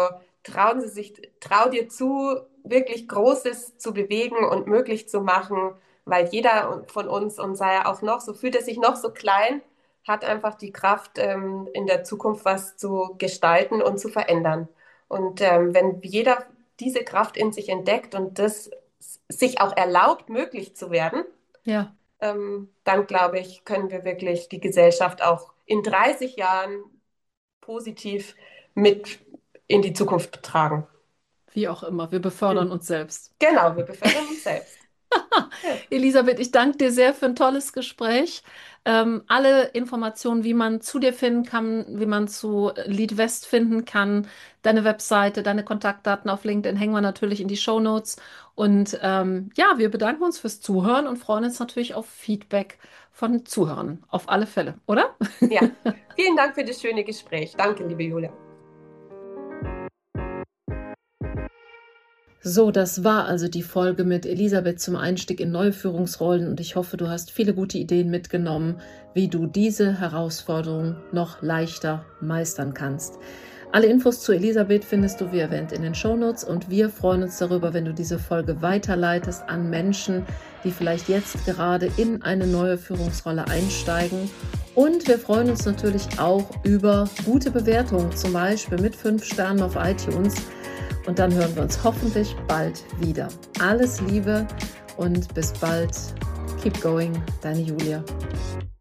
trau dir zu, wirklich Großes zu bewegen und möglich zu machen, weil jeder von uns, und sei er auch noch, so fühlt er sich noch so klein, hat einfach die Kraft, in der Zukunft was zu gestalten und zu verändern. Und wenn jeder diese Kraft in sich entdeckt und das sich auch erlaubt, möglich zu werden, Ja. dann glaube ich, können wir wirklich die Gesellschaft auch in 30 Jahren positiv mit in die Zukunft tragen. Wie auch immer, wir befördern Hm. uns selbst. Genau, wir befördern uns selbst. Ja, Elisabeth, ich danke dir sehr für ein tolles Gespräch. Alle Informationen, wie man zu dir finden kann, wie man zu Lead West finden kann, deine Webseite, deine Kontaktdaten auf LinkedIn hängen wir natürlich in die Shownotes. Und ja, wir bedanken uns fürs Zuhören und freuen uns natürlich auf Feedback von Zuhörern. Auf alle Fälle, oder? ja. Vielen Dank für das schöne Gespräch. Danke, liebe Julia. So, das war also die Folge mit Elisabeth zum Einstieg in neue Führungsrollen und ich hoffe, du hast viele gute Ideen mitgenommen, wie du diese Herausforderung noch leichter meistern kannst. Alle Infos zu Elisabeth findest du wie erwähnt in den Shownotes und wir freuen uns darüber, wenn du diese Folge weiterleitest an Menschen, die vielleicht jetzt gerade in eine neue Führungsrolle einsteigen. Und wir freuen uns natürlich auch über gute Bewertungen, zum Beispiel mit 5 Sternen auf iTunes. Und dann hören wir uns hoffentlich bald wieder. Alles Liebe und bis bald. Keep going, deine Julia.